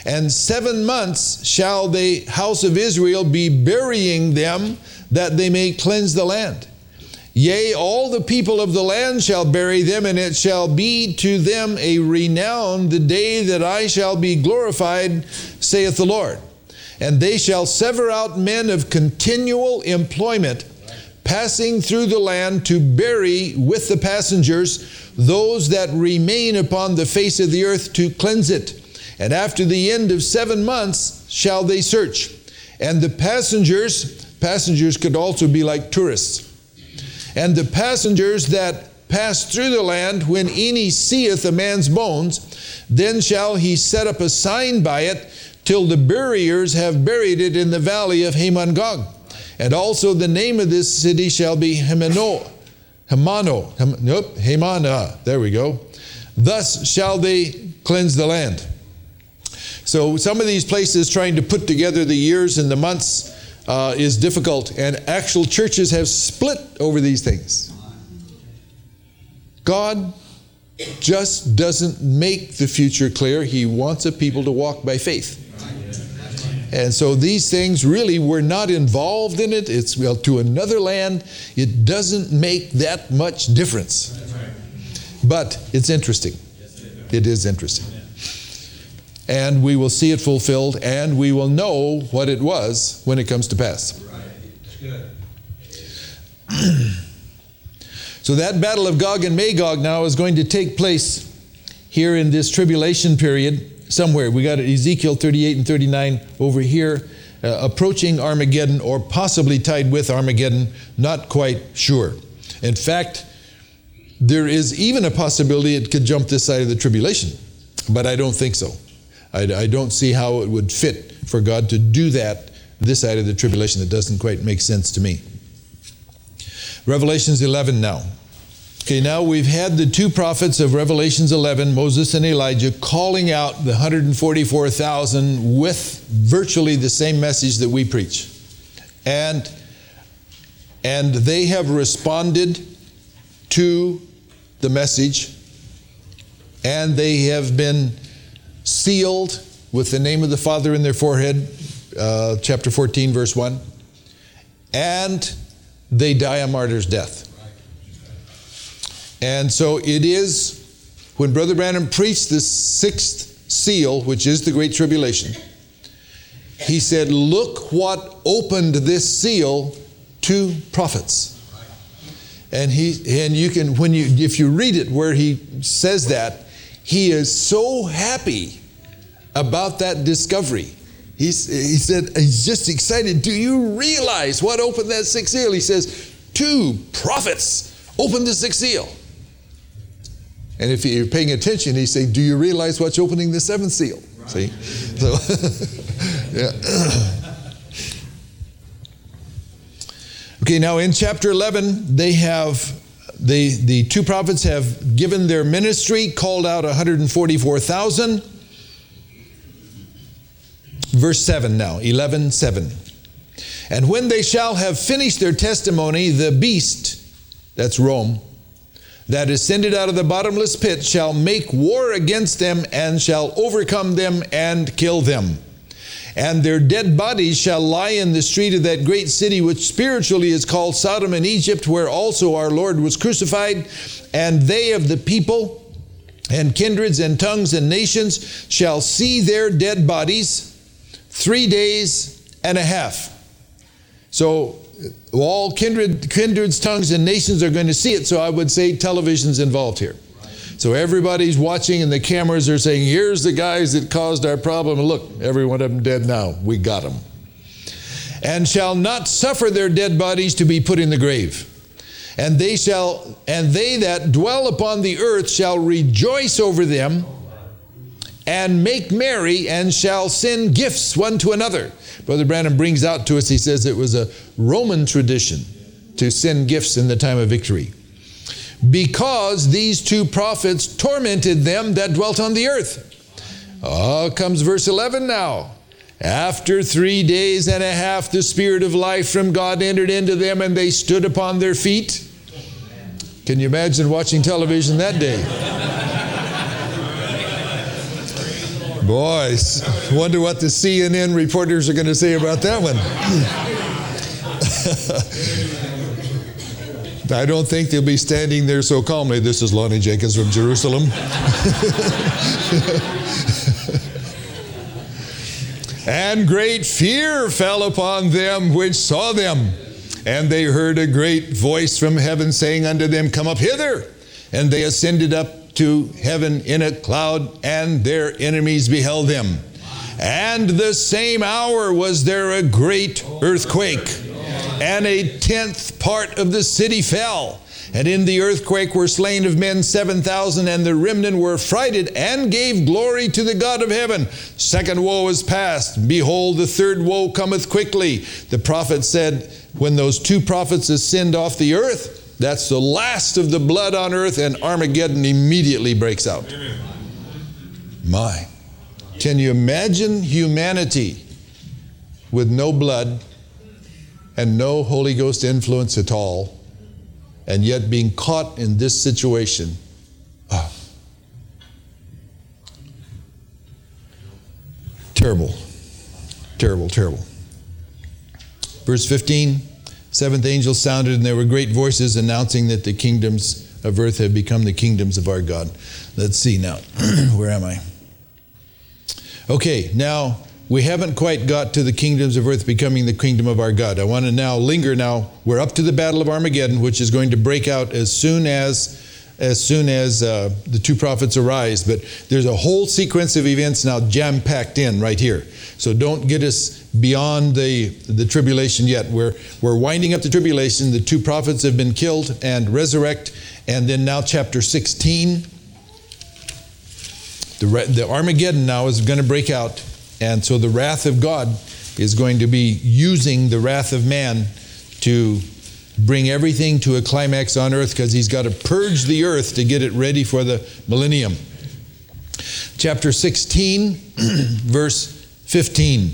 And seven months shall the house of Israel be burying them, that they may cleanse the land. Yea, all the people of the land shall bury them, and it shall be to them a renown the day that I shall be glorified, saith the Lord. And they shall sever out men of continual employment, passing through the land to bury with the passengers those that remain upon the face of the earth to cleanse it. And after the end of seven months shall they search. And the passengers, passengers could also be like tourists. And the passengers that pass through the land, when any seeth a man's bones, then shall he set up a sign by it, till the buriers have buried it in the valley of Hamon-Gog. And also the name of this city shall be Hemano. Hemano. Hem, nope, Hemana. There we go. Thus shall they cleanse the land. So some of these places trying to put together the years and the months uh, is difficult. And actual churches have split over these things. God just doesn't make the future clear. He wants a people to walk by faith. And so these things really, we're not involved in it. It's well, to another land. It doesn't make that much difference. But it's interesting. It is interesting. And we will see it fulfilled, and we will know what it was when it comes to pass. So that battle of Gog and Magog now is going to take place here in this tribulation period. Somewhere. We got Ezekiel thirty-eight and thirty-nine over here, uh, approaching Armageddon, or possibly tied with Armageddon, not quite sure. In fact, there is even a possibility it could jump this side of the tribulation, but I don't think so. I, I don't see how it would fit for God to do that this side of the tribulation. It doesn't quite make sense to me. Revelations eleven now. Okay, now we've had the two prophets of Revelations eleven, Moses and Elijah, calling out the one hundred forty-four thousand with virtually the same message that we preach. And, and they have responded to the message, and they have been sealed with the name of the Father in their forehead, uh, chapter fourteen, verse one, and they die a martyr's death. And so it is, when Brother Branham preached the sixth seal, which is the Great Tribulation, he said, look what opened this seal to prophets. And he and you can, when you if you read it where he says that, he is so happy about that discovery. He's, he said, he's just excited. Do you realize what opened that sixth seal? He says, two prophets opened the sixth seal. And if you're paying attention, he's saying, do you realize what's opening the seventh seal? Right. See? So, yeah. Okay, now in chapter eleven, they have, the, the two prophets have given their ministry, called out one hundred forty-four thousand. Verse seven now, eleven seven. And when they shall have finished their testimony, the beast, that's Rome, that ascended out of the bottomless pit shall make war against them, and shall overcome them and kill them. And their dead bodies shall lie in the street of that great city, which spiritually is called Sodom and Egypt, where also our Lord was crucified. And they of the people and kindreds and tongues and nations shall see their dead bodies three days and a half. So all kindred, kindreds, tongues, and nations are going to see it. So I would say television's involved here. So everybody's watching, and the cameras are saying, here's the guys that caused our problem. And look, every one of them dead now. We got them. And shall not suffer their dead bodies to be put in the grave. And they shall, and they that dwell upon the earth shall rejoice over them, and make merry, and shall send gifts one to another. Brother Branham brings out to us, he says it was a Roman tradition to send gifts in the time of victory. Because these two prophets tormented them that dwelt on the earth. Oh, comes verse eleven now. After three days and a half, the Spirit of life from God entered into them, and they stood upon their feet. Can you imagine watching television that day? Boys, wonder what the C N N reporters are going to say about that one. I don't think they'll be standing there so calmly. This is Lonnie Jenkins from Jerusalem. And great fear fell upon them which saw them. And they heard a great voice from heaven saying unto them, Come up hither. And they ascended up to heaven in a cloud, and their enemies beheld them. And the same hour was there a great earthquake, and a tenth part of the city fell. And in the earthquake were slain of men seven thousand, and the remnant were affrighted, and gave glory to the God of heaven. Second woe is past. Behold, the third woe cometh quickly. The prophet said, when those two prophets ascend off the earth, that's the last of the blood on earth, and Armageddon immediately breaks out. Amen. My. Can you imagine humanity with no blood and no Holy Ghost influence at all, and yet being caught in this situation? Ah. Terrible. Terrible, terrible. Verse fifteen. Seventh angel sounded, and there were great voices announcing that the kingdoms of earth have become the kingdoms of our God. Let's see now. Where am I? Okay, now we haven't quite got to the kingdoms of earth becoming the kingdom of our God. I want to now linger now. We're up to the battle of Armageddon, which is going to break out as soon as as soon as uh, the two prophets arise. But there's a whole sequence of events now jam-packed in right here. So don't get us beyond the, the tribulation yet. We're, we're winding up the tribulation. The two prophets have been killed and resurrect. And then now chapter sixteen, the, the Armageddon now is going to break out. And so the wrath of God is going to be using the wrath of man to bring everything to a climax on earth, because he's got to purge the earth to get it ready for the millennium. Chapter sixteen, verse fifteen.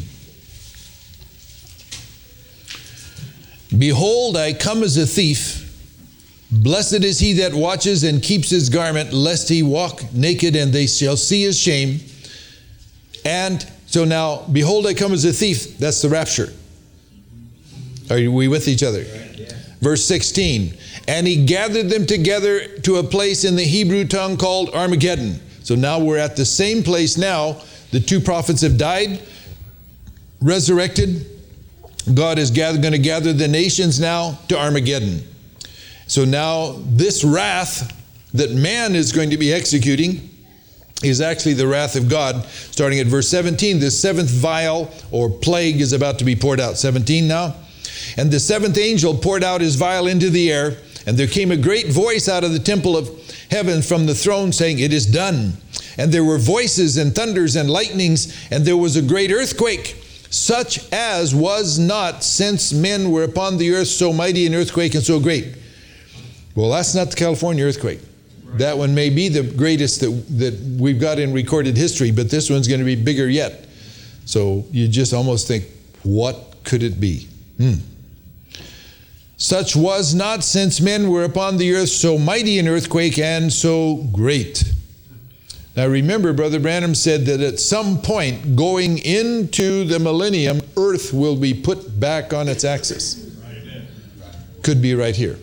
Behold, I come as a thief. Blessed is he that watches and keeps his garment, lest he walk naked, and they shall see his shame. And so now, behold, I come as a thief. That's the rapture. Are we with each other? Verse sixteen. And he gathered them together to a place in the Hebrew tongue called Armageddon. So now we're at the same place now. The two prophets have died, resurrected. God is gather, going to gather the nations now to Armageddon. So now this wrath that man is going to be executing is actually the wrath of God. Starting at verse seventeen, the seventh vial or plague is about to be poured out. seventeen now. And the seventh angel poured out his vial into the air, and there came a great voice out of the temple of heaven from the throne, saying, It is done. And there were voices and thunders and lightnings, and there was a great earthquake, such as was not since men were upon the earth, so mighty an earthquake and so great. Well, that's not the California earthquake. Right. That one may be the greatest that, that we've got in recorded history, but this one's going to be bigger yet. So you just almost think, what could it be? Hmm. Such was not since men were upon the earth, so mighty an earthquake and so great. Now remember, Brother Branham said that at some point going into the millennium, earth will be put back on its axis. Could be right here.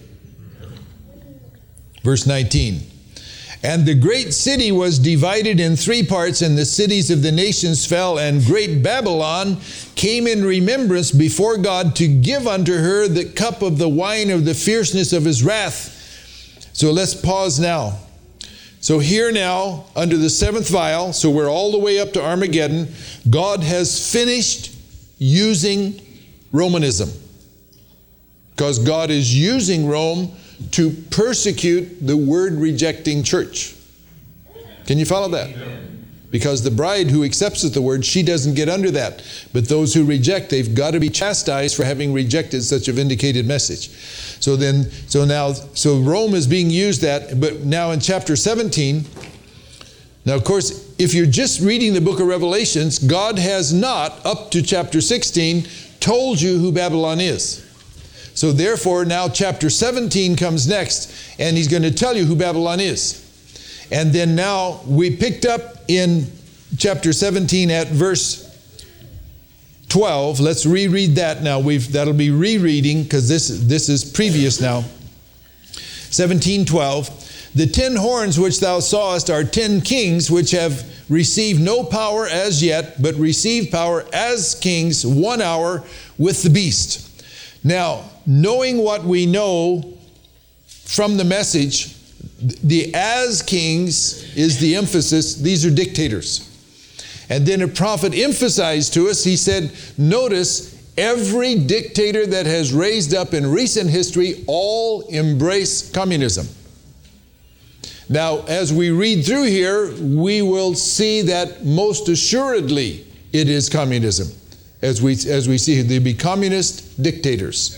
Verse nineteen. And the great city was divided in three parts, and the cities of the nations fell, and great Babylon came in remembrance before God to give unto her the cup of the wine of the fierceness of his wrath. So let's pause now. So here now, under the seventh vial, so we're all the way up to Armageddon, God has finished using Romanism. Because God is using Rome to persecute the word-rejecting church. Can you follow that? Because the bride who accepts the word, she doesn't get under that. But those who reject, they've got to be chastised for having rejected such a vindicated message. So then, so now, so Rome is being used that, but now in chapter seventeen, now of course, if you're just reading the book of Revelations, God has not, up to chapter sixteen, told you who Babylon is. So therefore, now chapter seventeen comes next, and he's going to tell you who Babylon is. And then now we picked up in chapter seventeen at verse twelve. Let's reread that now. We've that'll be rereading because this this is previous now. seventeen twelve. The ten horns which thou sawest are ten kings which have received no power as yet, but receive power as kings one hour with the beast. Now, knowing what we know from the message, the as kings is the emphasis. These are dictators. And then a prophet emphasized to us, he said, notice every dictator that has raised up in recent history all embrace communism. Now, as we read through here, we will see that most assuredly it is communism. As we, as we see, they be communist dictators.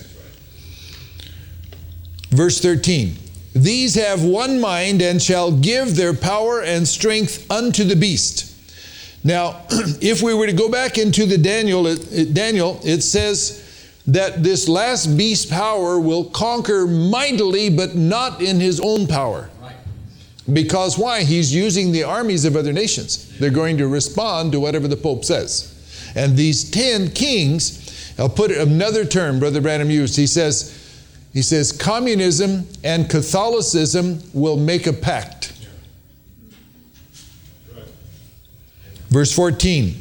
Verse thirteen. These have one mind and shall give their power and strength unto the beast. Now, if we were to go back into the Daniel, it, Daniel, it says that this last beast power will conquer mightily, but not in his own power. Right. Because why? He's using the armies of other nations. They're going to respond to whatever the Pope says. And these ten kings, I'll put another term Brother Branham used. He says, he says, communism and Catholicism will make a pact. Verse fourteen.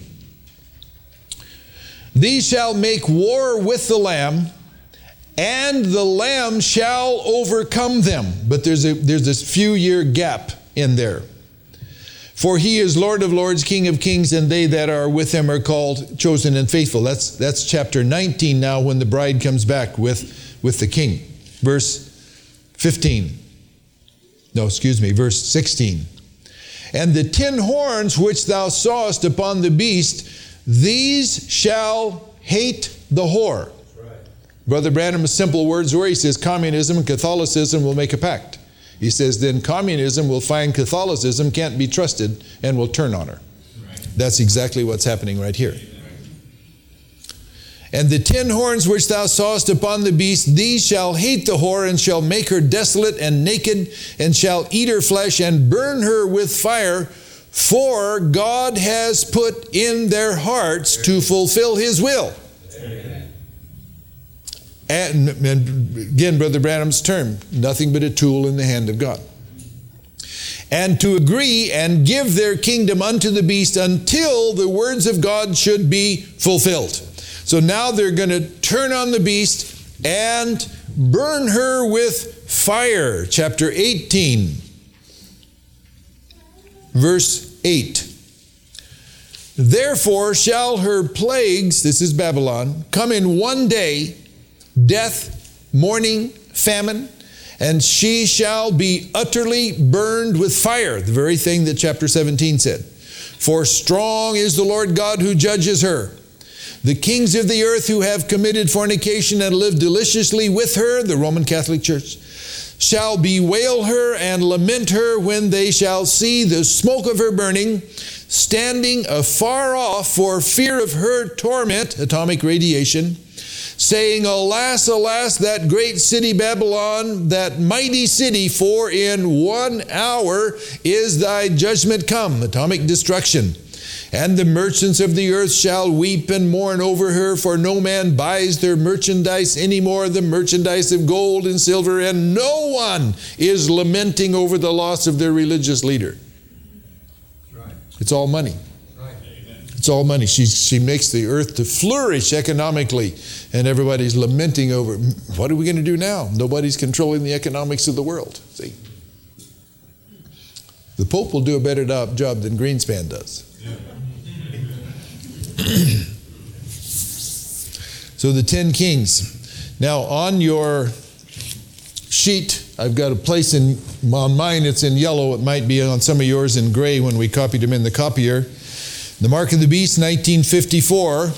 These shall make war with the Lamb, and the Lamb shall overcome them. But there's a there's this few year gap in there. For he is Lord of lords, King of kings, and they that are with him are called, chosen, and faithful. That's that's chapter nineteen now, when the bride comes back with, with the king. Verse fifteen. No, excuse me, verse sixteen. And the ten horns which thou sawest upon the beast, these shall hate the whore. Right. Brother Branham's simple words were, he says, communism and Catholicism will make a pact. He says, then communism will find Catholicism can't be trusted and will turn on her. Right. That's exactly what's happening right here. And the ten horns which thou sawest upon the beast, these shall hate the whore, and shall make her desolate and naked, and shall eat her flesh, and burn her with fire. For God has put in their hearts to fulfill his will. Amen. And, and again, Brother Branham's term, nothing but a tool in the hand of God. And to agree and give their kingdom unto the beast until the words of God should be fulfilled. So now they're going to turn on the beast and burn her with fire. Chapter eighteen, verse eight. Therefore shall her plagues, this is Babylon, come in one day, death, mourning, famine, and she shall be utterly burned with fire. The very thing that chapter seventeen said. For strong is the Lord God who judges her. The kings of the earth who have committed fornication and lived deliciously with her, the Roman Catholic Church, shall bewail her and lament her when they shall see the smoke of her burning, standing afar off for fear of her torment, atomic radiation, saying, alas, alas, that great city Babylon, that mighty city, for in one hour is thy judgment come, atomic destruction. And the merchants of the earth shall weep and mourn over her, for no man buys their merchandise anymore, the merchandise of gold and silver, and no one is lamenting over the loss of their religious leader. Right. It's all money. Right. It's all money. She, she makes the earth to flourish economically, and everybody's lamenting over, what are we going to do now? Nobody's controlling the economics of the world. See? The Pope will do a better job than Greenspan does. So the ten kings. Now on your sheet, I've got a place in, on mine it's in yellow. It might be on some of yours in gray when we copied them in the copier. The Mark of the Beast, nineteen fifty-four.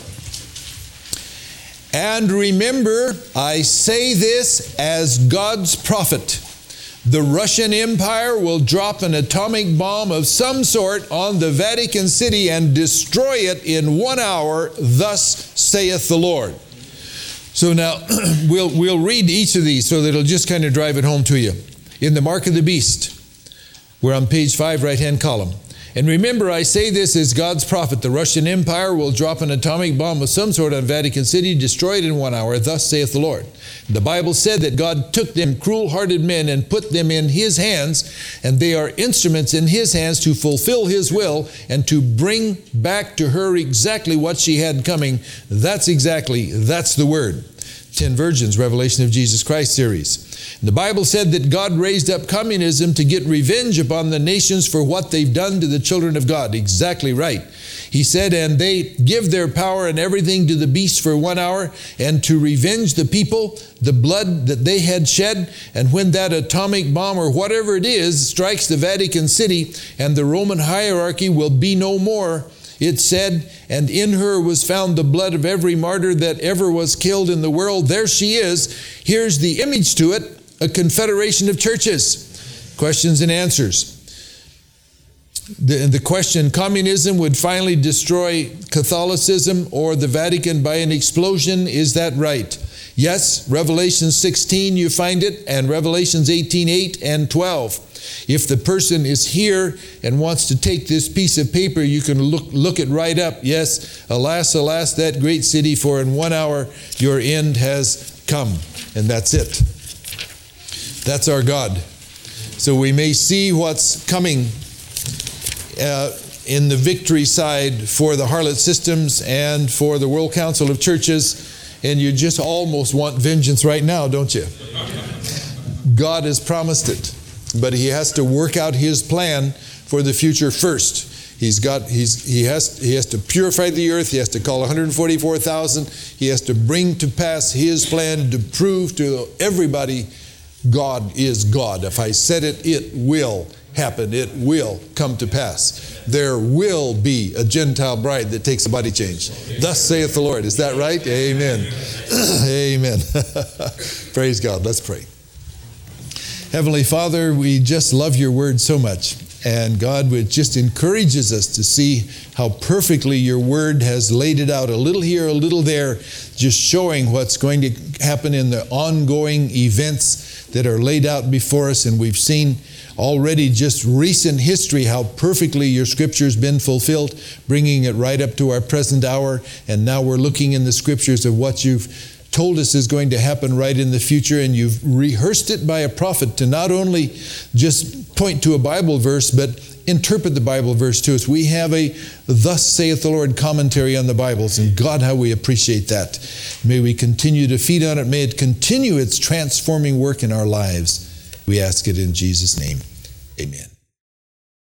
And remember, I say this as God's prophet. The Russian Empire will drop an atomic bomb of some sort on the Vatican City and destroy it in one hour, thus saith the Lord. So now, we'll, we'll read each of these so that it'll just kind of drive it home to you. In the Mark of the Beast, we're on page five, right-hand column. And remember, I say this as God's prophet. The Russian Empire will drop an atomic bomb of some sort on Vatican City, destroy it in one hour. Thus saith the Lord. The Bible said that God took them cruel-hearted men and put them in His hands, and they are instruments in His hands to fulfill His will and to bring back to her exactly what she had coming. That's exactly, that's the word. Ten Virgins, Revelation of Jesus Christ series. The Bible said that God raised up communism to get revenge upon the nations for what they've done to the children of God. Exactly right. He said, and they give their power and everything to the beast for one hour, and to revenge the people, the blood that they had shed. And when that atomic bomb or whatever it is strikes the Vatican City, and the Roman hierarchy will be no more, it said, and in her was found the blood of every martyr that ever was killed in the world. There she is. Here's the image to it, a confederation of churches. Questions and answers. The, the question, communism would finally destroy Catholicism or the Vatican by an explosion. Is that right? Yes, Revelation sixteen, you find it, and Revelations eighteen, eight and twelve. If the person is here and wants to take this piece of paper, you can look look it right up. Yes, alas, alas, that great city, for in one hour your end has come. And that's it. That's our God. So we may see what's coming uh, in the victory side for the harlot systems and for the World Council of Churches, and you just almost want vengeance right now, don't you? God has promised it. But He has to work out His plan for the future first. He's got, he's, he, has, he has to purify the earth. He has to call one hundred forty-four thousand. He has to bring to pass His plan to prove to everybody God is God. If I said it, it will happen. It will come to pass. There will be a Gentile bride that takes a body change. Thus saith the Lord. Is that right? Amen. Amen. Praise God. Let's pray. Heavenly Father, we just love your word so much. And God, it just encourages us to see how perfectly your word has laid it out, a little here, a little there, just showing what's going to happen in the ongoing events that are laid out before us. And we've seen already just recent history, how perfectly your scripture's been fulfilled, bringing it right up to our present hour. And now we're looking in the scriptures of what you've told us is going to happen right in the future, and you've rehearsed it by a prophet to not only just point to a Bible verse, but interpret the Bible verse to us. We have a Thus saith the Lord commentary on the Bibles, and God, how we appreciate that. May we continue to feed on it. May it continue its transforming work in our lives. We ask it in Jesus' name. Amen.